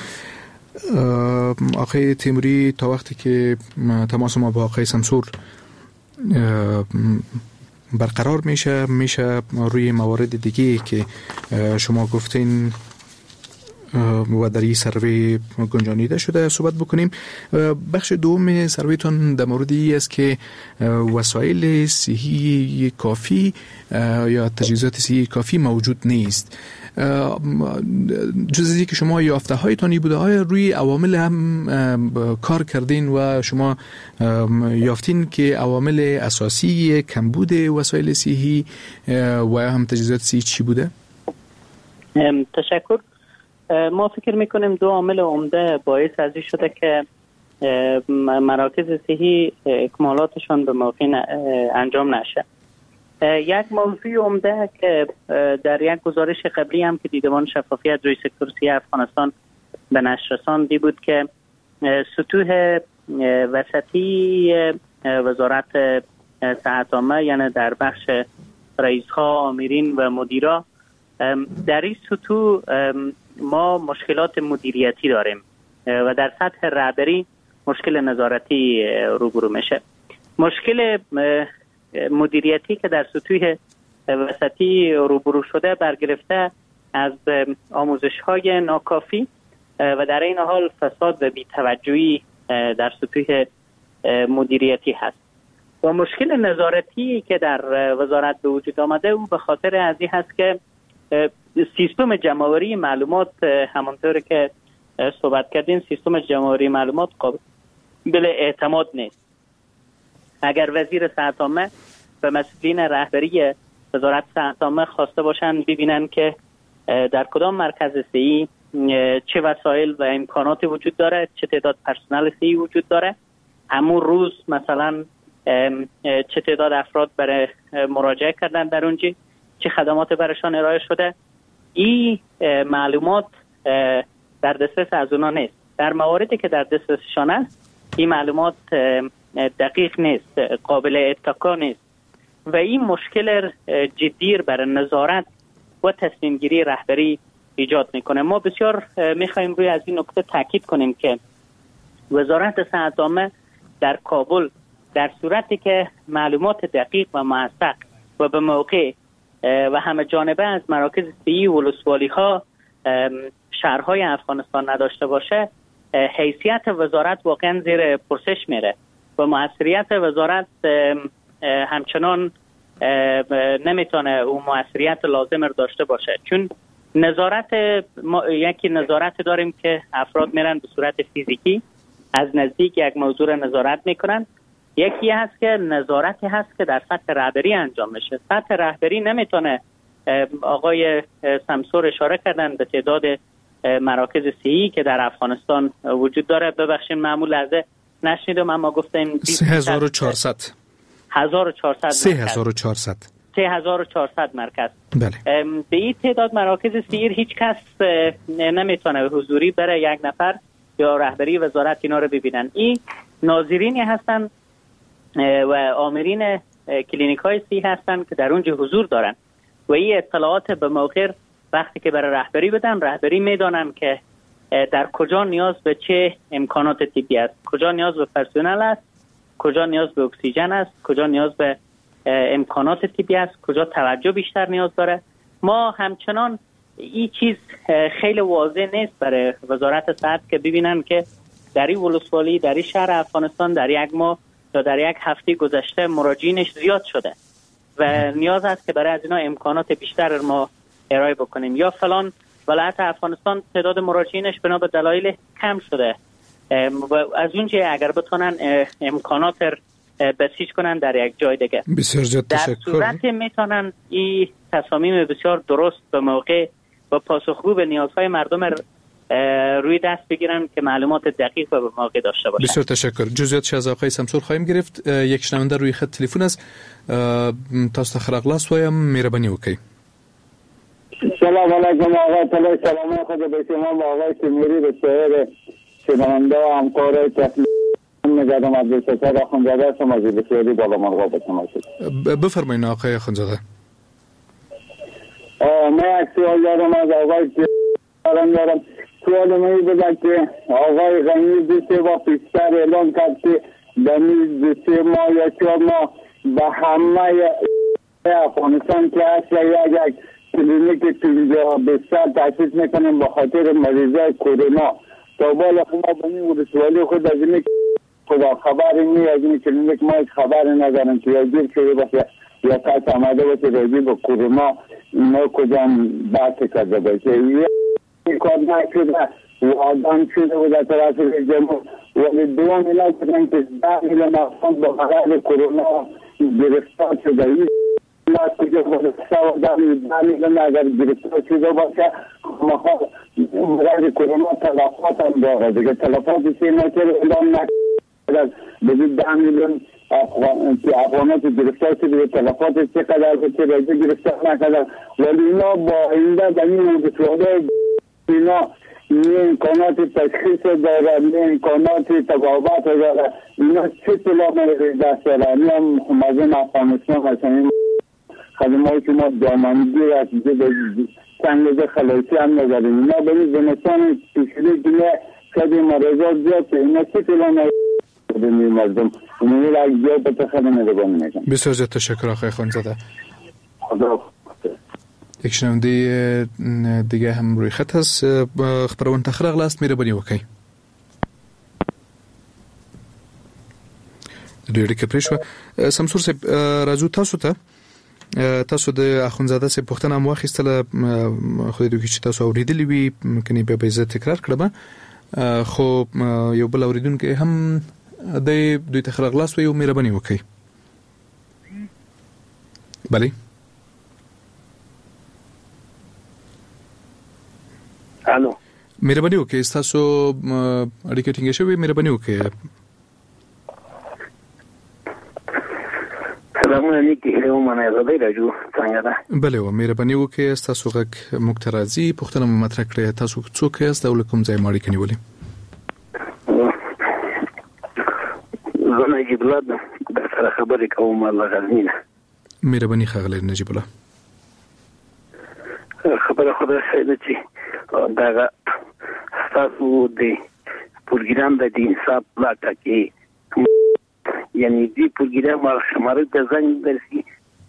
آقای تیموری تا وقتی که تماس ما با آقای سمسور برقرار میشه میشه روی موارد دیگه که شما گفتین و در این سروی گنجانیده شده صحبت بکنیم. بخش دوم سرویتون در مورد این است که وسایل صحی کافی یا تجهیزات صحی کافی موجود نیست. جز از اینکه شما یافته هایتان بوده های روی عوامل هم کار کردین و شما یافتین که عوامل اساسی کمبود وسایل صحی و هم تجهیزات صحی چی بوده؟ تشکر. ما فکر میکنیم دو عامل عمده باعث از این شده که مراکز صحی اکمالاتشان به موقع انجام نشه. یک موضوع عمده که در یک گزارش قبلی هم که دیدمان شفافیت روی سکتور صحی افغانستان به نشر رساند بود که سطوح وسطی وزارت صحت عامه، یعنی در بخش رئیس‌ها، آمرین و مدیرا، در این سطوح ما مشکلات مدیریتی داریم و در سطح رهبری مشکل نظارتی روبرو میشه. مشکل مدیریتی که در سطوح وسطی روبرو شده برگرفته از آموزش‌های ناکافی و در این حال فساد و بی‌توجهی در سطوح مدیریتی هست. و مشکل نظارتی که در وزارت به وجود آمده او به خاطر از این هست که سیستم جمع‌آوری معلومات، همانطور که صحبت کردین، سیستم جمع‌آوری معلومات قابل اعتماد نیست. اگر وزیر صحت عامه و مسئولین رهبری وزارت صحت عامه خواسته باشند ببینن که در کدام مرکز صحی چه وسایل و امکانات وجود داره، چه تعداد پرسنل صحی وجود داره، همون روز مثلا چه تعداد افراد برای مراجعه کردن در اونجا، چه خدمات برشان ارائه شده، این معلومات در دسترس از اونا نیست. در مواردی که در دسترسشان است این معلومات دقیق نیست، قابل اتکا نیست و این مشکل جدی برای نظارت و تصمیم گیری رهبری ایجاد میکنه. ما بسیار میخوایم روی از این نکته تاکید کنیم که وزارت صحت عامه در کابل در صورتی که معلومات دقیق و موثق و به موقع و همه جانبه از مراکز صحی و ولسوالی ها شهرهای افغانستان نداشته باشه، حیثیت وزارت واقعا زیر پرسش میره و موثریت وزارت همچنان نمیتونه اون موثریت لازم رو داشته باشه. چون نظارت ما یکی نظارت داریم که افراد میرن به صورت فیزیکی از نزدیک یک موضوع رو نظارت میکنن، یکی هست که نظارتی هست که در سطح رهبری انجام میشه. سطح رهبری نمیتونه، آقای سمسور اشاره کردن به تعداد مراکز صحی که در افغانستان وجود داره. ببخشید معمول لحظه نشنیدم، اما گفتیم سه هزار و چهارصد هزار و چهارصد سه هزار و چهارصد سه هزار و چهارصد مرکز. بله. به این تعداد مراکز صحی هیچ کس نمیتونه حضوری بره یک نفر یا رهبری وزارت اینا رو ببینن. این ناظرینی هستن و آمرین کلینیک های صحی هستن که در اونجا حضور دارن و این اطلاعات به موقع وقتی که برای رهبری بدن، رهبری میدانن که در کجا نیاز به چه امکانات طبی است، کجا نیاز به پرسنل است، کجا نیاز به اکسیژن است، کجا نیاز به امکانات طبی است، کجا توجه بیشتر نیاز داره. ما همچنان این چیز خیلی واضح نیست برای وزارت صحت که ببینن که در این ولسوالی، در این شهر افغانستان در یک ماه یا در یک هفته گذشته مراجعینش زیاد شده و نیاز است که برای از اینا امکانات بیشتر ما ارائه بکنیم. یا فلان ولایت افغانستان تعداد مراجعینش بنا به دلایل کم شده و از اونجا اگر بتونن امکانات بسیج کنن در یک جای دیگه. بسیار زیاد تشکر. در صورت میتونن این تصامیم بسیار درست به موقع و پاسخگو به نیازهای مردم روی دست بگیرن که معلومات دقیق و به موقع داشته باشن. بسیار تشکر. جزئیاتش از آقای سمسور خواهیم گرفت. یک شنونده روی خط تلفن است. تاسو خیر اخلاص وایم، مهربانی وکړئ. سلام علیکم آقای طلای، سلام خود به شما و آقای شمیری به شهر شنونده و همکار تحلیل نگردم عبدالستار آخوندزاده شما زیر بسیاری بالا مرغا به شما شد. بفرمایید آقای آخوندزاده. من یک سوال دارم از آقای دارم دارم سوال من بوده که آقای غنی دو سه وقت پیشتر اعلام کرد که در دو سه ماه یا چهار ماه به همه افغانستان که اصلا یک کلینیک بستر تاسیس میکنیم به خاطر مریضای کرونا. تا بالا ما به این ولسوالی خود از این خدا خبری نی، از این کلینیک ما خبری نداریم که یا گیر شده باشه یا کس آمده باشه راجع به کرونا اینا کجا بحث کرده باشه. یک کار نشده و آدم شده و در طرف رئیس جمهور ولی دو میلیون کردن که ده میلیون افغان با مرض کرونا گرفتار شده. این لاس کجا باشه ده میلیون اگر گرفتار شده باشه مرض کرونا تلفات هم داره دیگه. تلفات سی نکر اعلام نکرد بزید ده میلیون افغانات گرفتار شده تلفات چقدر بچه رایجه گرفتار نکردن ولی اینا با اینده در این ولسوالی اینا نه امکانات تشخیص داره نه امکانات تبابت داره. اینا چه طلاب دست داره. این هم مزین افغانستان هستن خدمات که ما دامنگی رسیده سنگ خلاصی هم نداریم. اینا به این زمستان پیشلی که کدی مرزات زیاد که اینا چه طلاب دنی مردم اینو یک جا به تخدم نگاه میکنم. بسیار زیاد تشکر آقای خانزاده. خدا یک شنونده دیگه هم روی خط هست. خبرون تخرق لاست میره بنی وکی دویره که پریشو سمسور سیب رازو تاسو تا تاسو د اخونزاده سیب پختن هم واخیستل خودی دوکی چی تاسو اوریدلی وی کنی به بیزه تکرار کرده خو یو بل اوریدون که هم دی دوی تخرق لاست و یو میره بنی وکی بلی الو مهرباني وکړئ تاسو اړیکه ټینګه شوې مهرباني وکړئ. سلام علیکم منه زده راجو څنګه ده بله و مهرباني وکړئ تاسو غږ مکترازي پښتنه مطرح کړئ تاسو څوک یاست او کوم ځای ماړی کنيولې زه نجیب الله د سره خبرې کوم الله غزنینه مهرباني خغله نجیب الله خبره خدا سره چې دا تاسو د پروګرام د انصاف لاټه کې یعنی دی پروګرام شماره د ځنګ درسي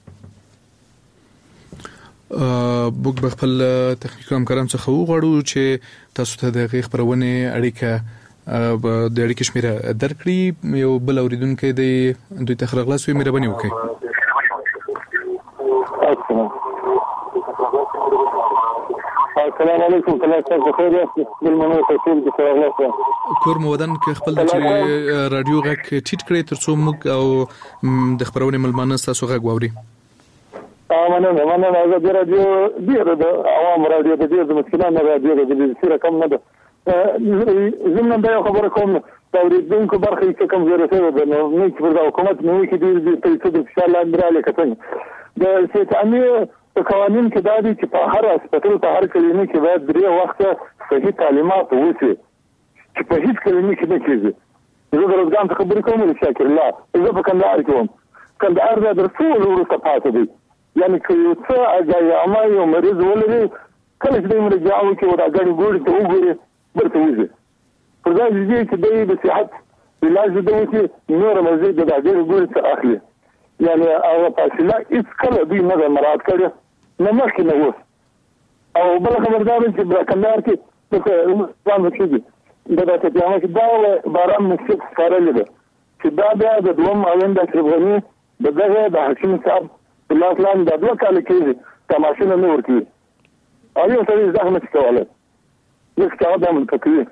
بوک بخپل تخنیکي همکاران څخه وغواړو چې تاسو ته د غیغ خبرونه اړیکه د اړیکې شمیره درکړي یو بل اوریدونکو د دوی تخرغ لاسوي مهرباني وکړئ. السلام علیکم تاسو خیر یاست بلمنو تاسو د سره کور مودن کې خپل د رادیو غږ ټیټ کړئ ترڅو موږ او د خبرونه ملمانه تاسو غږ واوري. مننه مننه د رادیو ډیر د عوام رادیو د ډیر د مسکینانو رادیو د دې رقم نه ده زموږ د خبره کوم دا ورېدونکو برخه کې کوم ضرورت ده نو نه چې د حکومت نو کې ډیر پیسې د فشار لاندې راځي کتنه د سیستمي په قوانین کې دا دي چې په هر هسپتال په هر کلینیک کې باید درې وخته صحیح تعلیمات وشي چې په هیڅ کلینیک کې نه کېږي. زه د روزګان څخه خبرې کوم شاکر الله زه په کندهار کې وم. کندهار دا در ټول وروسته پاتې دی یعنی که یو څه اجایما یو مریض ولري کله چې د مرجع وکړي او دا ګڼې ګوړې ته وګوري برته وځي پر دا دې چې د د صحت علاج د وکړي نور مزید د ګڼې ګوړې څخه اخلي یعنی هغه فاصله هیڅ کله دوی نه مراعات کړي نه مخکې نه اوس. او بل خبردار چې برکندار کې د ځان وکړي د داسې پیامه چې دا باران مشکل ښکارلی ده چې دا بیا د دوم معاون د اشرف غني د دغه د حکیم صاحب په لاس لاندې دا دوه کاله کېږي تماشونه نه ورکوي او یو سړی زغم نشي کولی هېڅ چا دا عمل کوي.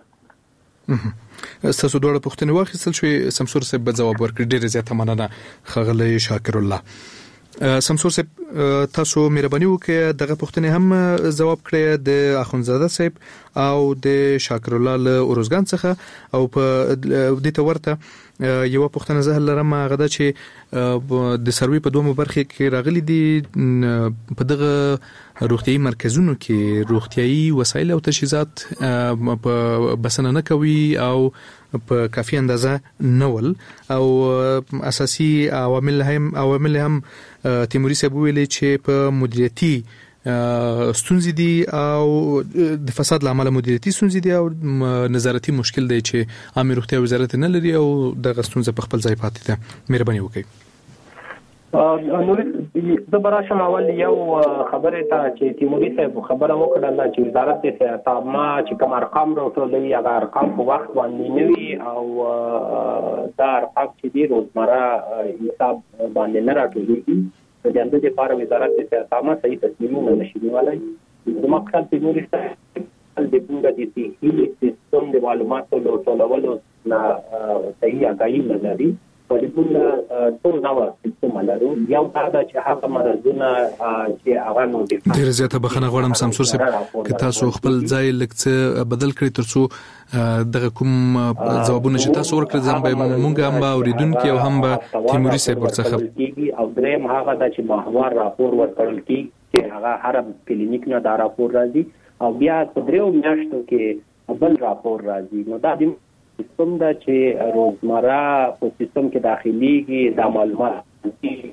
ستاسو دوړه پوښتنه واخیستل شوې سمسور صاحب به ځواب ورکړي ډېره زیاته مننه ښاغلی شاکر الله. سمسور صاحب تاسو مهرباني وکړئ دغه پوښتنه هم ځواب کړئ د اخونزاده صاحب او د شاکر الله له اورزګان څخه او په دې ته ورته یو پوښتنه زه لرم هغه دا چې د سروي په دوه برخه کې راغلي دي په دغه روغتيایي مرکزونو کې روغتيایي وسایل او تجهیزات په بسنه نه کوي او په کافي اندازه نول او اساسي عوامل هم عوامل هم تیموري صاحب ویلي چې په مدیریتي ستونزې دي او د فساد لامل مدیریتي ستونزې دي او نظارتي مشکل دی چې عامه روغتیا وزارت نه لري او د غستونزه په خپل ځای پاتې ده. مهرباني وکړئ. نو د براشم اول یو خبره ته چې تیموري صاحب خبره وکړه چې وزارت د صحت عامه چې کوم ارقام راټولوي هغه ارقام په وخت باندې نوي او دا ارقام چې دی روزمره حساب باندې نه راټولېږي د دې لپاره وزارت د صحت عامه صحیح تصمیمونه نشي نیولای. د مقصد تیموري صاحب د پوره د صحي سیستم د معلوماتو راټولولو نه صحیح آگاهي نه لري. په دې ټول ټول نو سیستم لرو یو دا چې هغه مرزونه چې هغه نو دي ډیر زیاته بخنه غواړم سمسور صاحب که تاسو خپل ځای لکه بدل کړئ ترڅو دغه کوم ځوابونه چې تاسو ورکړل ځم به مونږ هم اوریدونکو او هم به تیموري صاحب ورڅخه او دریم هغه د چې محور راپور ورکړل کی چې هغه هر کلینیک نه دا راپور راځي او بیا په دریو میاشتو کې بل راپور راځي. نو دا د سیستم دا چې روزمره په سیستم کې داخليږي د معلومات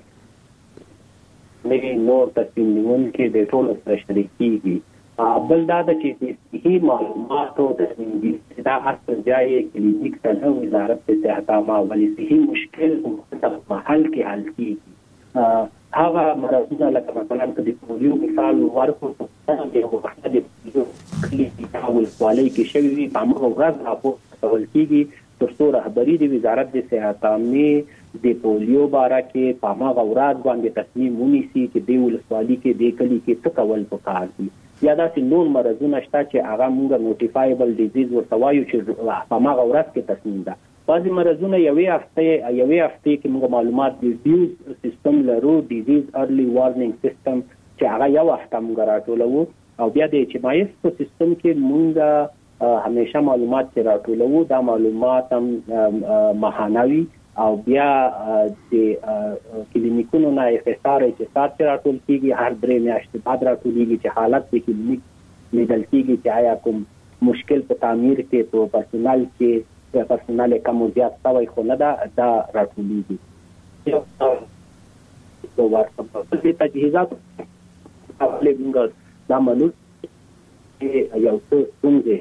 نه نور تصمیم نیونکي د ټولو سره شریکيږي. بل دا چې هي معلومات او تصمیم دا اصل ځای کلینیک ته وزارت د صحت عامه ولې هي مشکل په محل کې حل کیږي. هغه مرزونه لکه مثلا د پولیو مثال ورکو د وخت د کلینیک او ولې کې شوی په موږ ورځ راپور کول کیږي ترڅو رهبری د وزارت د صحت عامه د پولیو باره کې په هغه ورځ باندې تصمیم ونیسي چې د ولسوالۍ کې د کلی کې څه کول پکار دي یا دا چې نور مرزونه شته چې هغه موږ نوټیفایبل ډیزیز ورته وایو چې په هغه ورځ کې تصمیم ده. بعضی مرزونه یوې هفته یوې هفته کې موږ معلومات د ډیوز سیستم لرو ډیزیز ارلی وارنینګ سیستم چې هغه یو هفته موږ راټولو او بیا د اچ په سیستم کې موږ همیشه معلومات چې راټولو دا معلومات هم ماهانوي او بیا د کلینیکونو نه اف اس ار چې سات راټول کیږي هر درې میاشتې بعد راټولېږي چې حالت د کلینیک لیدل کیږي چې آیا کوم مشکل په تعمیر کې په پرسونل کې په پرسونل کم زیات شوی خو نه دا دا راټولېږي. یو څه ورته په تجهیزات خپل موږ دا منو چې یو څه څنګه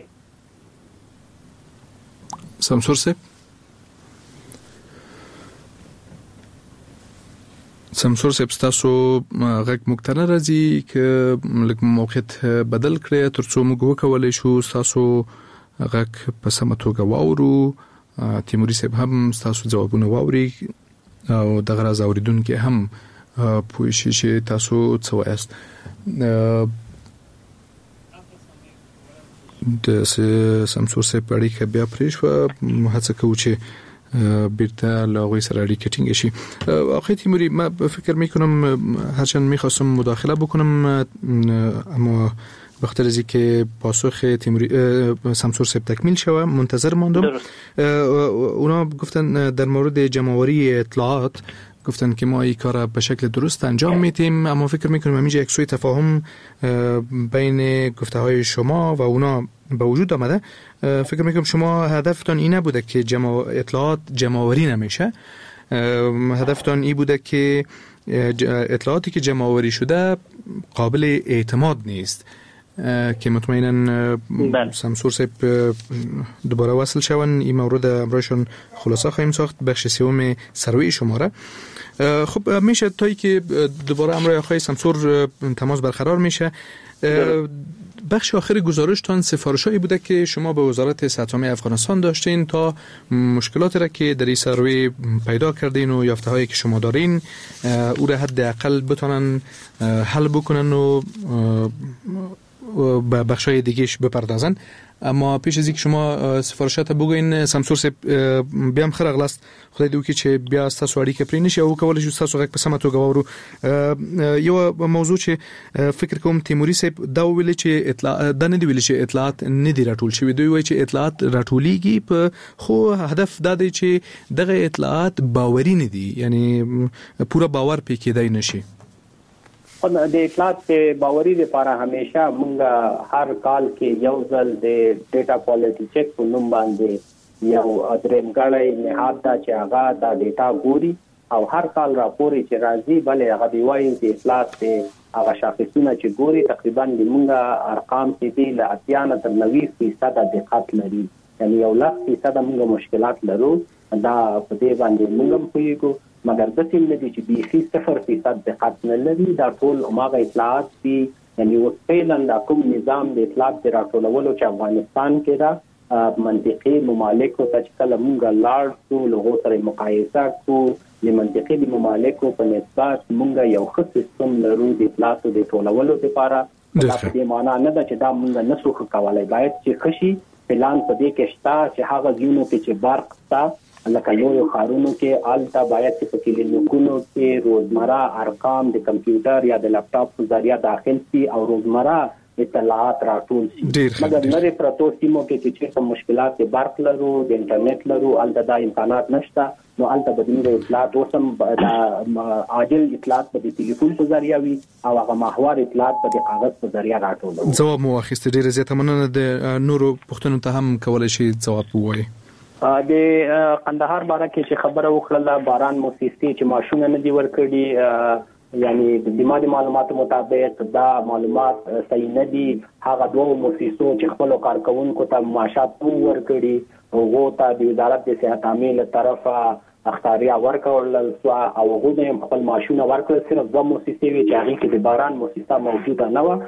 سمسور صاحب سمسور صاحب تاسو غږ مختنه راځي چې لکه موقعیت بدل کړی ترڅو موږ وکولای شو تاسو غږ په سمه توګه واورو. تیموري صاحب هم تاسو ځوابونه واوري او دغه راز اوریدونکو هم پوه شي چې تاسو څه وایاست. د سمسور صاحب اړیکه بیا پرې شوه هڅه کوو چې بیرته لاغوی سره اړیکه ټینګ شي. آقای تیموری من فکر میکنم هرچند میخواستم مداخله بکنم اما بخاطر از اینکه پاسخ تیموری سمسور صاحب تکمیل شوه منتظر ماندم. اونا گفتن در مورد جمع‌آوری اطلاعات گفتن که ما این کار به شکل درست انجام میدیم اما فکر میکنیم همینجا یک سوی تفاهم بین گفته های شما و اونا به وجود آمده. فکر میکنم شما هدفتان این نبوده که جمع اطلاعات جمع‌آوری نمیشه، هدفتان این بوده که اطلاعاتی که جمع‌آوری شده قابل اعتماد نیست که مطمئنا سمسور صاحب دوباره وصل شون این مورد امرایشون خلاصه خواهیم ساخت بخش سوم سروی شماره. خب میشه تایی که دوباره امرای آقای سمسور تماس برقرار میشه. بخش آخر گزارشتان سفارشایی بوده که شما به وزارت صحت عامه افغانستان داشتین تا مشکلاتی را که در این سروی پیدا کردین و یافته هایی که شما دارین او را حداقل بتونن حل بکنن و به بخشای دیگهش بپردازن. اما پیش از اینکه شما سفارشات بگوین سمسور صاحب بیام خیر اغلاست خدای دې وکړي چې بیا تاسو اړیکه پرې نشي او کولای شو تاسو غږ په سمه توګه واورو. یو موضوع چې فکر کوم تیموري صاحب دا ویل چې اطلاع د نه دی ویل چې اطلاعات نه دی راټول شوی، دوی وایي چې اطلاعات راټولېږي په خو هدف دا دی چې دغه اطلاعات باوري نه دي، یعنی پورا باور پې کېدای نشي. د اطلاعات باوري لپاره همیشه موږ هر کال کې یو ځل د ډیټا کوالټي چیک په نوم باندې یو درېمګړی نهاد دا چې هغه دا ډیټا ګوري او هر کال راپور چې راځي بلې هغه دی وایي چې اطلاعات هغه شاخصونه چې ګوري تقریبا د موږ ارقام چې دي له اتیا نه تر نوي فیصد دقت لري، یعنی یو لس فیصد موږ مشکلات لرو. دا په دې باندې موږ هم پوهیږو مګر د سیم نه دي چې بیخي صفر فیصد دقت نه لري. دا ټول هغه اطلاعات دي یعنی اوس فعلا دا کوم نظام د اطلاعات د راټولولو چې افغانستان کې دا منطقي ممالکو ته چې کله مونږ لاړ شو له سره مقایسه کوو د منطقي ممالکو په نسبت مونږ یو ښه سیستم لرو د اطلاعاتو د ټولولو لپاره. دا په دې معنی نه ده چې دا مونږ نه سو کولای، باید چې خشي پلان په دې کې شته چې هغه ځینو کې چې برق شته لکه لویو ښارونو کې الته باید چې په کلینیکونو کې روزمره ارقام د کمپیوټر یا د لپټاپ په ذریعہ داخل شي او روزمره اطلاعات راټول شي. مګر لري پرتو سیمو کې چې څه مشکلات د برق لرو د انټرنیټ لرو الته دا امکانات نشته، نو الته بدني اطلاعات اوسم د عاجل اطلاعات په ټلیفون په ذریعہ وي او هغه محور اطلاعات په کاغذ په ذریعہ راټول. جواب مو اخیسته ډیره زیاته مننه. د نورو پښتنو ته هم کولای شي جواب ووایي. د قندهار باره کې چې خبره وکړه باران موسسې چې ماشونه نه دی ورکړي، یعنی د ماده معلوماتو مطابق دا معلومات صحیح نه دي. هغه دوه موسسو چې خپل کارکونکو ته معاشات ورکړي هغه ته د وزارت د صحت عامه له طرفه اختیاریا ورکول سو او هغه د خپل ماشونه ورکړل. صرف دوه موسسې وی چې هغه کې د باران موسسه موجوده نه و.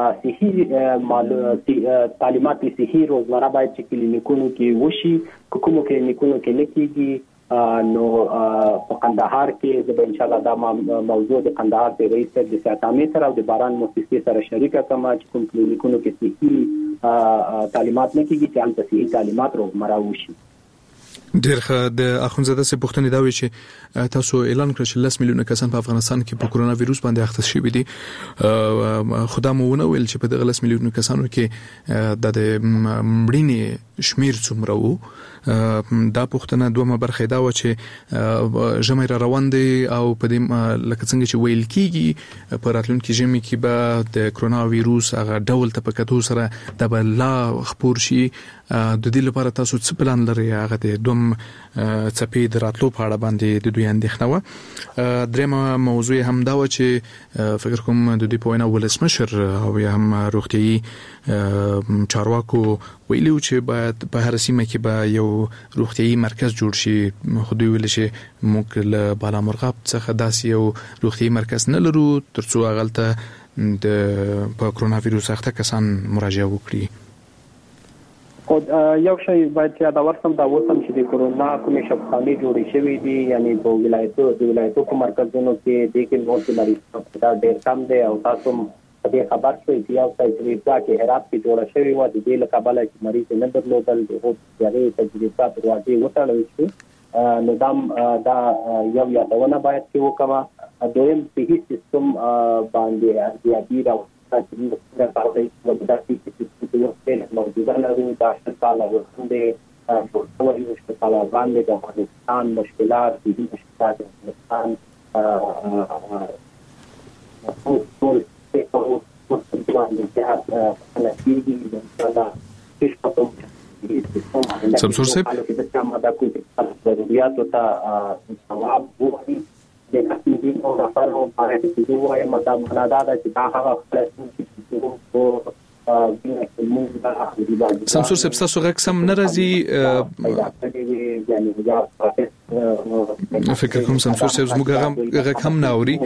صحیح تعلیمات صحیح روزمره باید چې کلینیکونو کې وشي، کومو کلینیکونو کې لکېږي. نو په قندهار کې د ان شاء الله دا موضوع د قندهار د رئیس د صحت عامه سره او د باران موسسې سره شریکه کما چې کوم کلینیکونو کې صحیح تعلیمات نه کېږي چې هم صحیح تعلیمات روزمره وشي. ډیر ښه. د اخونزاده سه پوښتنه دا وی چې تاسو اعلان کړ چې لس میلیونه کسان په افغانستان کې په کورونا وایروس باندې اخته شوي دي. خدای مو ونه ویل چې په دغه لس میلیونه کسانو کې د مړینې شمیر څومره وو. دا پوښتنه دومره برخه دا و چې ژمي را روان دي او په دې لکه څنګه چې ویل کیږي په راتلونکي ژمي کې به د کورونا وایروس هغه ډول ته پکاتو سره د بل خبر شي. د دې لپاره تاسو څه پلان لرئ؟ هغه د دوم څپې د راتلو په اړه باندې د دوی اندېښنه و. درېمه موضوع هم دا و چې فکر کوم د دې په وینا ولسمشر او یا هم روغتیايي چارواکو ویلو چې باید په هر سیمه کې به یو روغتیايي مرکز جوړ شي. خو دوی ویل چې موږ له بالامرغاب څخه داسې یو روغتیايي مرکز نه لرو ترڅو هغه د په کرونا وایروس اخته کسان مراجعه وکړي. خو یو شی باید یاد ورسم دا وسم چې د کورونا کومې شفاخانې جوړې شوې دي، یعنی په ولایتو د ولایتو په مرکزونو کې د کې نو چې مریض دا ډېر کم دی او تاسو په خبر شوي چې یو تجربه کې هرات کې جوړه شوې و د دې لکابل چې مریض نه درلودل د هغه تجربه دروازې وټړل شي. نو دا یو یادونه باید چې وکما. دویم صحي سیستم باندې ارزیابي راو د پاره د داسې چې موجوده لري دا څه ورته د ټول یو څه کاله باندې د افغانستان مشکلات دي مشکلات د افغانستان او ټول څه په باندې چې اله کېږي د دا هیڅ په سمسور صاحب د څه دا کوم ضرورت ته جواب وایي د کسبي او رافارو په اړه چې دوی وايي مدا منادا چې دا هغه خپل او سمسور صاحب تاسو غږ سم نه راځي. فکر کوم سمسور صاحب زموږ غږ هم نه اوري.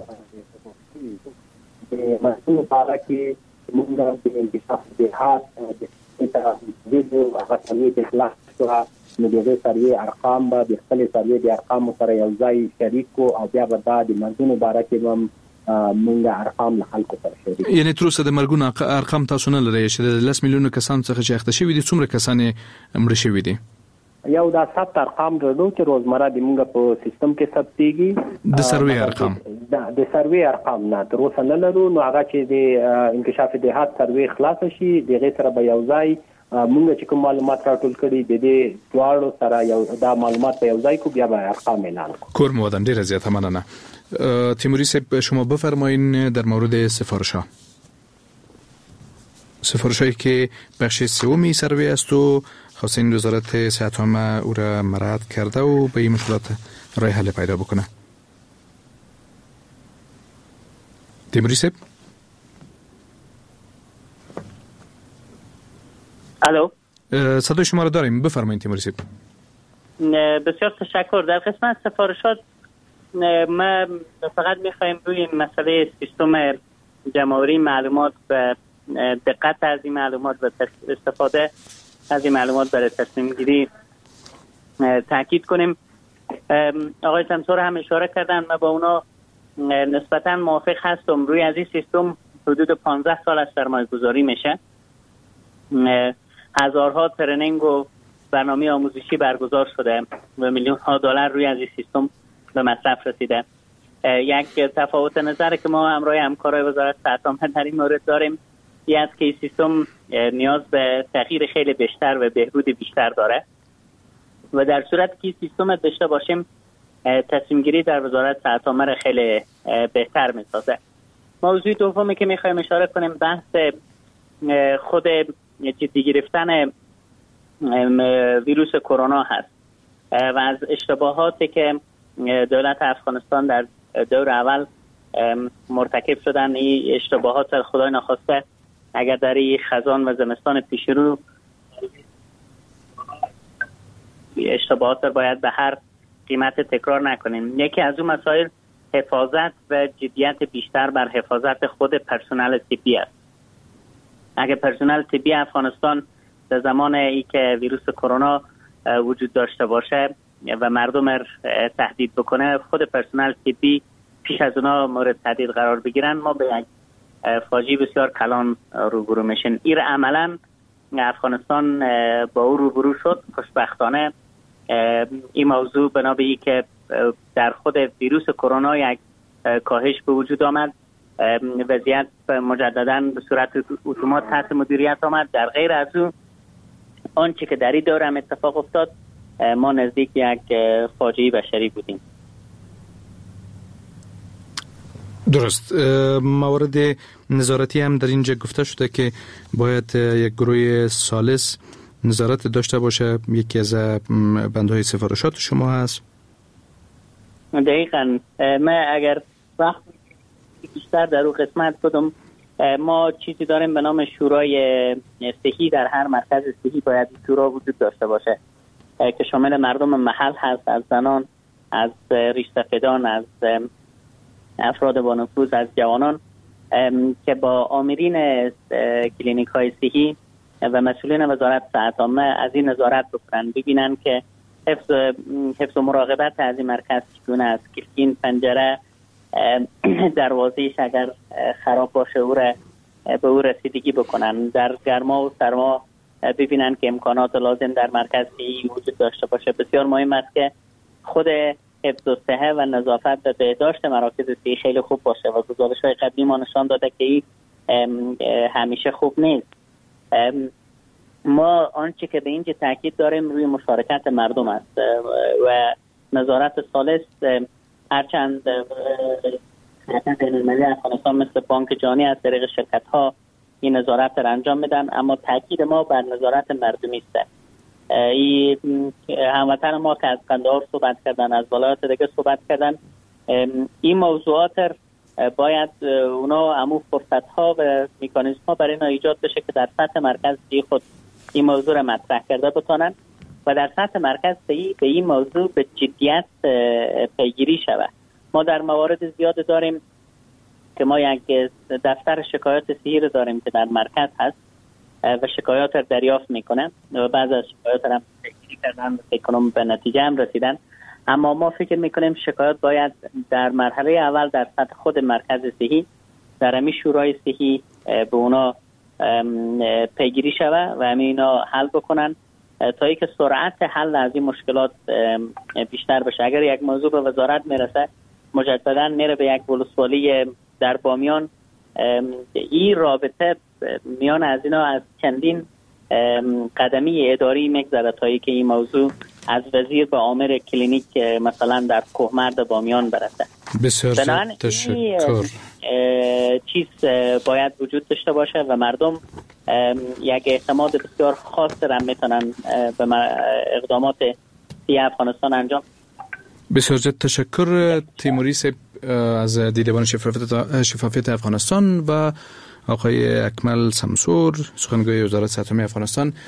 مسؤل لپاره کې موږ د انکشاف د هات د ویډیو هغه څنګه چې خلاص شو نو دغه سروي ارقام به د خپل سروي د ارقام سره یو ځای شریک کو او بیا به د منځونو باره کې هم موږ ارقام له خلکو سره شریک. یعنی تر اوسه د مرګونو ارقام تاسو نه لرئ چې د لس میلیونه کسان څخه چې اخته شوي دي څومره کسان مړه شوي دي؟ یو دا ثبت ارقام درلو چې روزمره د موږ په سیستم کې ثبتېږي د سروي ارقام د سروي ارقام نه تر اوسه نه لرو. نو هغه چې د انکشاف دهات سروي خلاص شي دغه سره به یو ځای موږ چې کوم معلومات راټول کړي د دې دواړو سره یو دا معلومات په یو ځای کو بیا به ارقام اعلان کو. کور مودن ډیره زیاته مننه. تیموری صاحب شما بفرمایین در مورد سفارش‌ها. سفارش‌هایی که بخش سومی سروی است و خواستین وزارت صحت عامه او را مراعات کرده و به این مشکلات راه حل پیدا بکنه. تیموری صاحب الو صدای شما را داریم، بفرمایید تیموری صاحب. بسیار تشکر. در قسمت سفارشات ما فقط میخوایم روی مسئله سیستم جمع‌آوری معلومات و دقت از این معلومات و استفاده از این معلومات برای تصمیم گیری تاکید کنیم. آقای سمسور هم اشاره کردن، ما با اونا نسبتا موافق هستم. روی از این سیستم حدود پانزده سال از سرمایه گذاری میشه، هزارها ترنینگ و برنامه آموزشی برگزار شده و میلیون ها دلار روی از این سیستم به مصرف رسیده. یک تفاوت نظر که ما همراه همکارای وزارت صحت عامه در این مورد داریم این است که این سیستم نیاز به تغییر خیلی بیشتر و بهبود بیشتر داره و در صورت که سیستم داشته باشیم تصمیم گیری در وزارت صحت عامه را خیلی بهتر میسازه. موضوع دومی که میخوایم اشاره کنیم بحث خود جدی گرفتن ویروس کرونا هست و از اشتباهاتی که دولت افغانستان در دور اول مرتکب شدن. این اشتباهات خدای نخواسته اگر در این خزان و زمستان پیش رو اشتباهات باید به هر قیمت تکرار نکنیم. یکی از اون مسائل حفاظت و جدیت بیشتر بر حفاظت خود پرسنل طبی است. اگر پرسنل طبی افغانستان در زمان ای که ویروس کرونا وجود داشته باشه و مردم تهدید بکنه، خود پرسنل طبی پیش از اونا مورد تهدید قرار بگیرن، ما به یک فاجعه بسیار کلان روبرو میشیم. این عملا افغانستان با او روبرو شد. خوشبختانه این موضوع بنا به این که در خود ویروس کرونا یک کاهش به وجود آمد، وضعیت مجددا به صورت اتومات تحت مدیریت آمد. در غیر از او آنچه که در این دوره هم اتفاق افتاد، ما نزدیک یک فاجعه بشری بودیم. درست. موارد نظارتی هم در اینجا گفته شده که باید یک گروه ثالث نظارت داشته باشه. یکی از بندهای سفارشات شما هست؟ دقیقاً. من اگر وقت بیشتر در اون قسمت بدم، ما چیزی داریم به نام شورای صحی. در هر مرکز صحی باید شورا وجود داشته باشه که شامل مردم محل هست، از زنان، از ریشسفیدان، از افراد با نفوذ، از جوانان، که با آمرین کلینیک های صحی و مسئولین وزارت صحت عامه از این نظارت بکنن، ببینن که حفظ حفظ و مراقبت از این مرکز چگونه است، کلکین، پنجره، دروازه‌اش اگر خراب باشه او را به او رسیدگی بکنن. در گرما و سرما ببینن که امکانات لازم در مرکز صحی وجود داشته باشه. بسیار مهم است که خود حفظ و صحه و نظافت و بهداشت مراکز صحی خیلی خوب باشه و گزارش‌های قبلی ما نشان داده که این همیشه خوب نیست. ما آنچه که به اینجا تاکید داریم روی مشارکت مردم است و نظارت ثالث، هرچند شرکت بین‌المللی افغانستان مثل بانک جهانی از طریق شرکت ها این نظارت را انجام میدن، اما تاکید ما بر نظارت مردمی است. این هموطن ما که از قندهار صحبت کردن، از ولایات دیگه صحبت کردن، این موضوعات باید اونا عمو فرصت ها و مکانیزم ها برای اینا ایجاد بشه که در سطح مرکز خود این موضوع را مطرح کرده بتونن و در سطح مرکز به این موضوع به جدیت پیگیری شود. ما در موارد زیاد داریم که ما یک دفتر شکایات صحی رو داریم که در مرکز هست و شکایات را دریافت میکنن و بعض از شکایات را هم پیگیری کردن و فکر کنم به نتیجه هم رسیدن. اما ما فکر میکنیم شکایات باید در مرحله اول در سطح خود مرکز صحی در همین شورای صحی به اونا پیگیری شود و همین اینا حل بکنن تا ای که سرعت حل از این مشکلات بیشتر بشه. اگر یک موضوع به وزارت میرسه، مجددا میره به یک ولسوالی در بامیان، این رابطه میان از اینا از چندین قدمی اداری میگذره تا ای که این موضوع از وزیر به آمر کلینیک مثلا در کوهمرد بامیان برسه. بسیار تشکر. چیز باید وجود داشته باشه و مردم یک اعتماد بسیار خاص را میتونن به اقدامات سی افغانستان انجام. بسیار تشکر تیموری از دیدبان شفافیت افغانستان و آقای اکمل سمسور، سخنگوی وزارت صحت عامه افغانستان.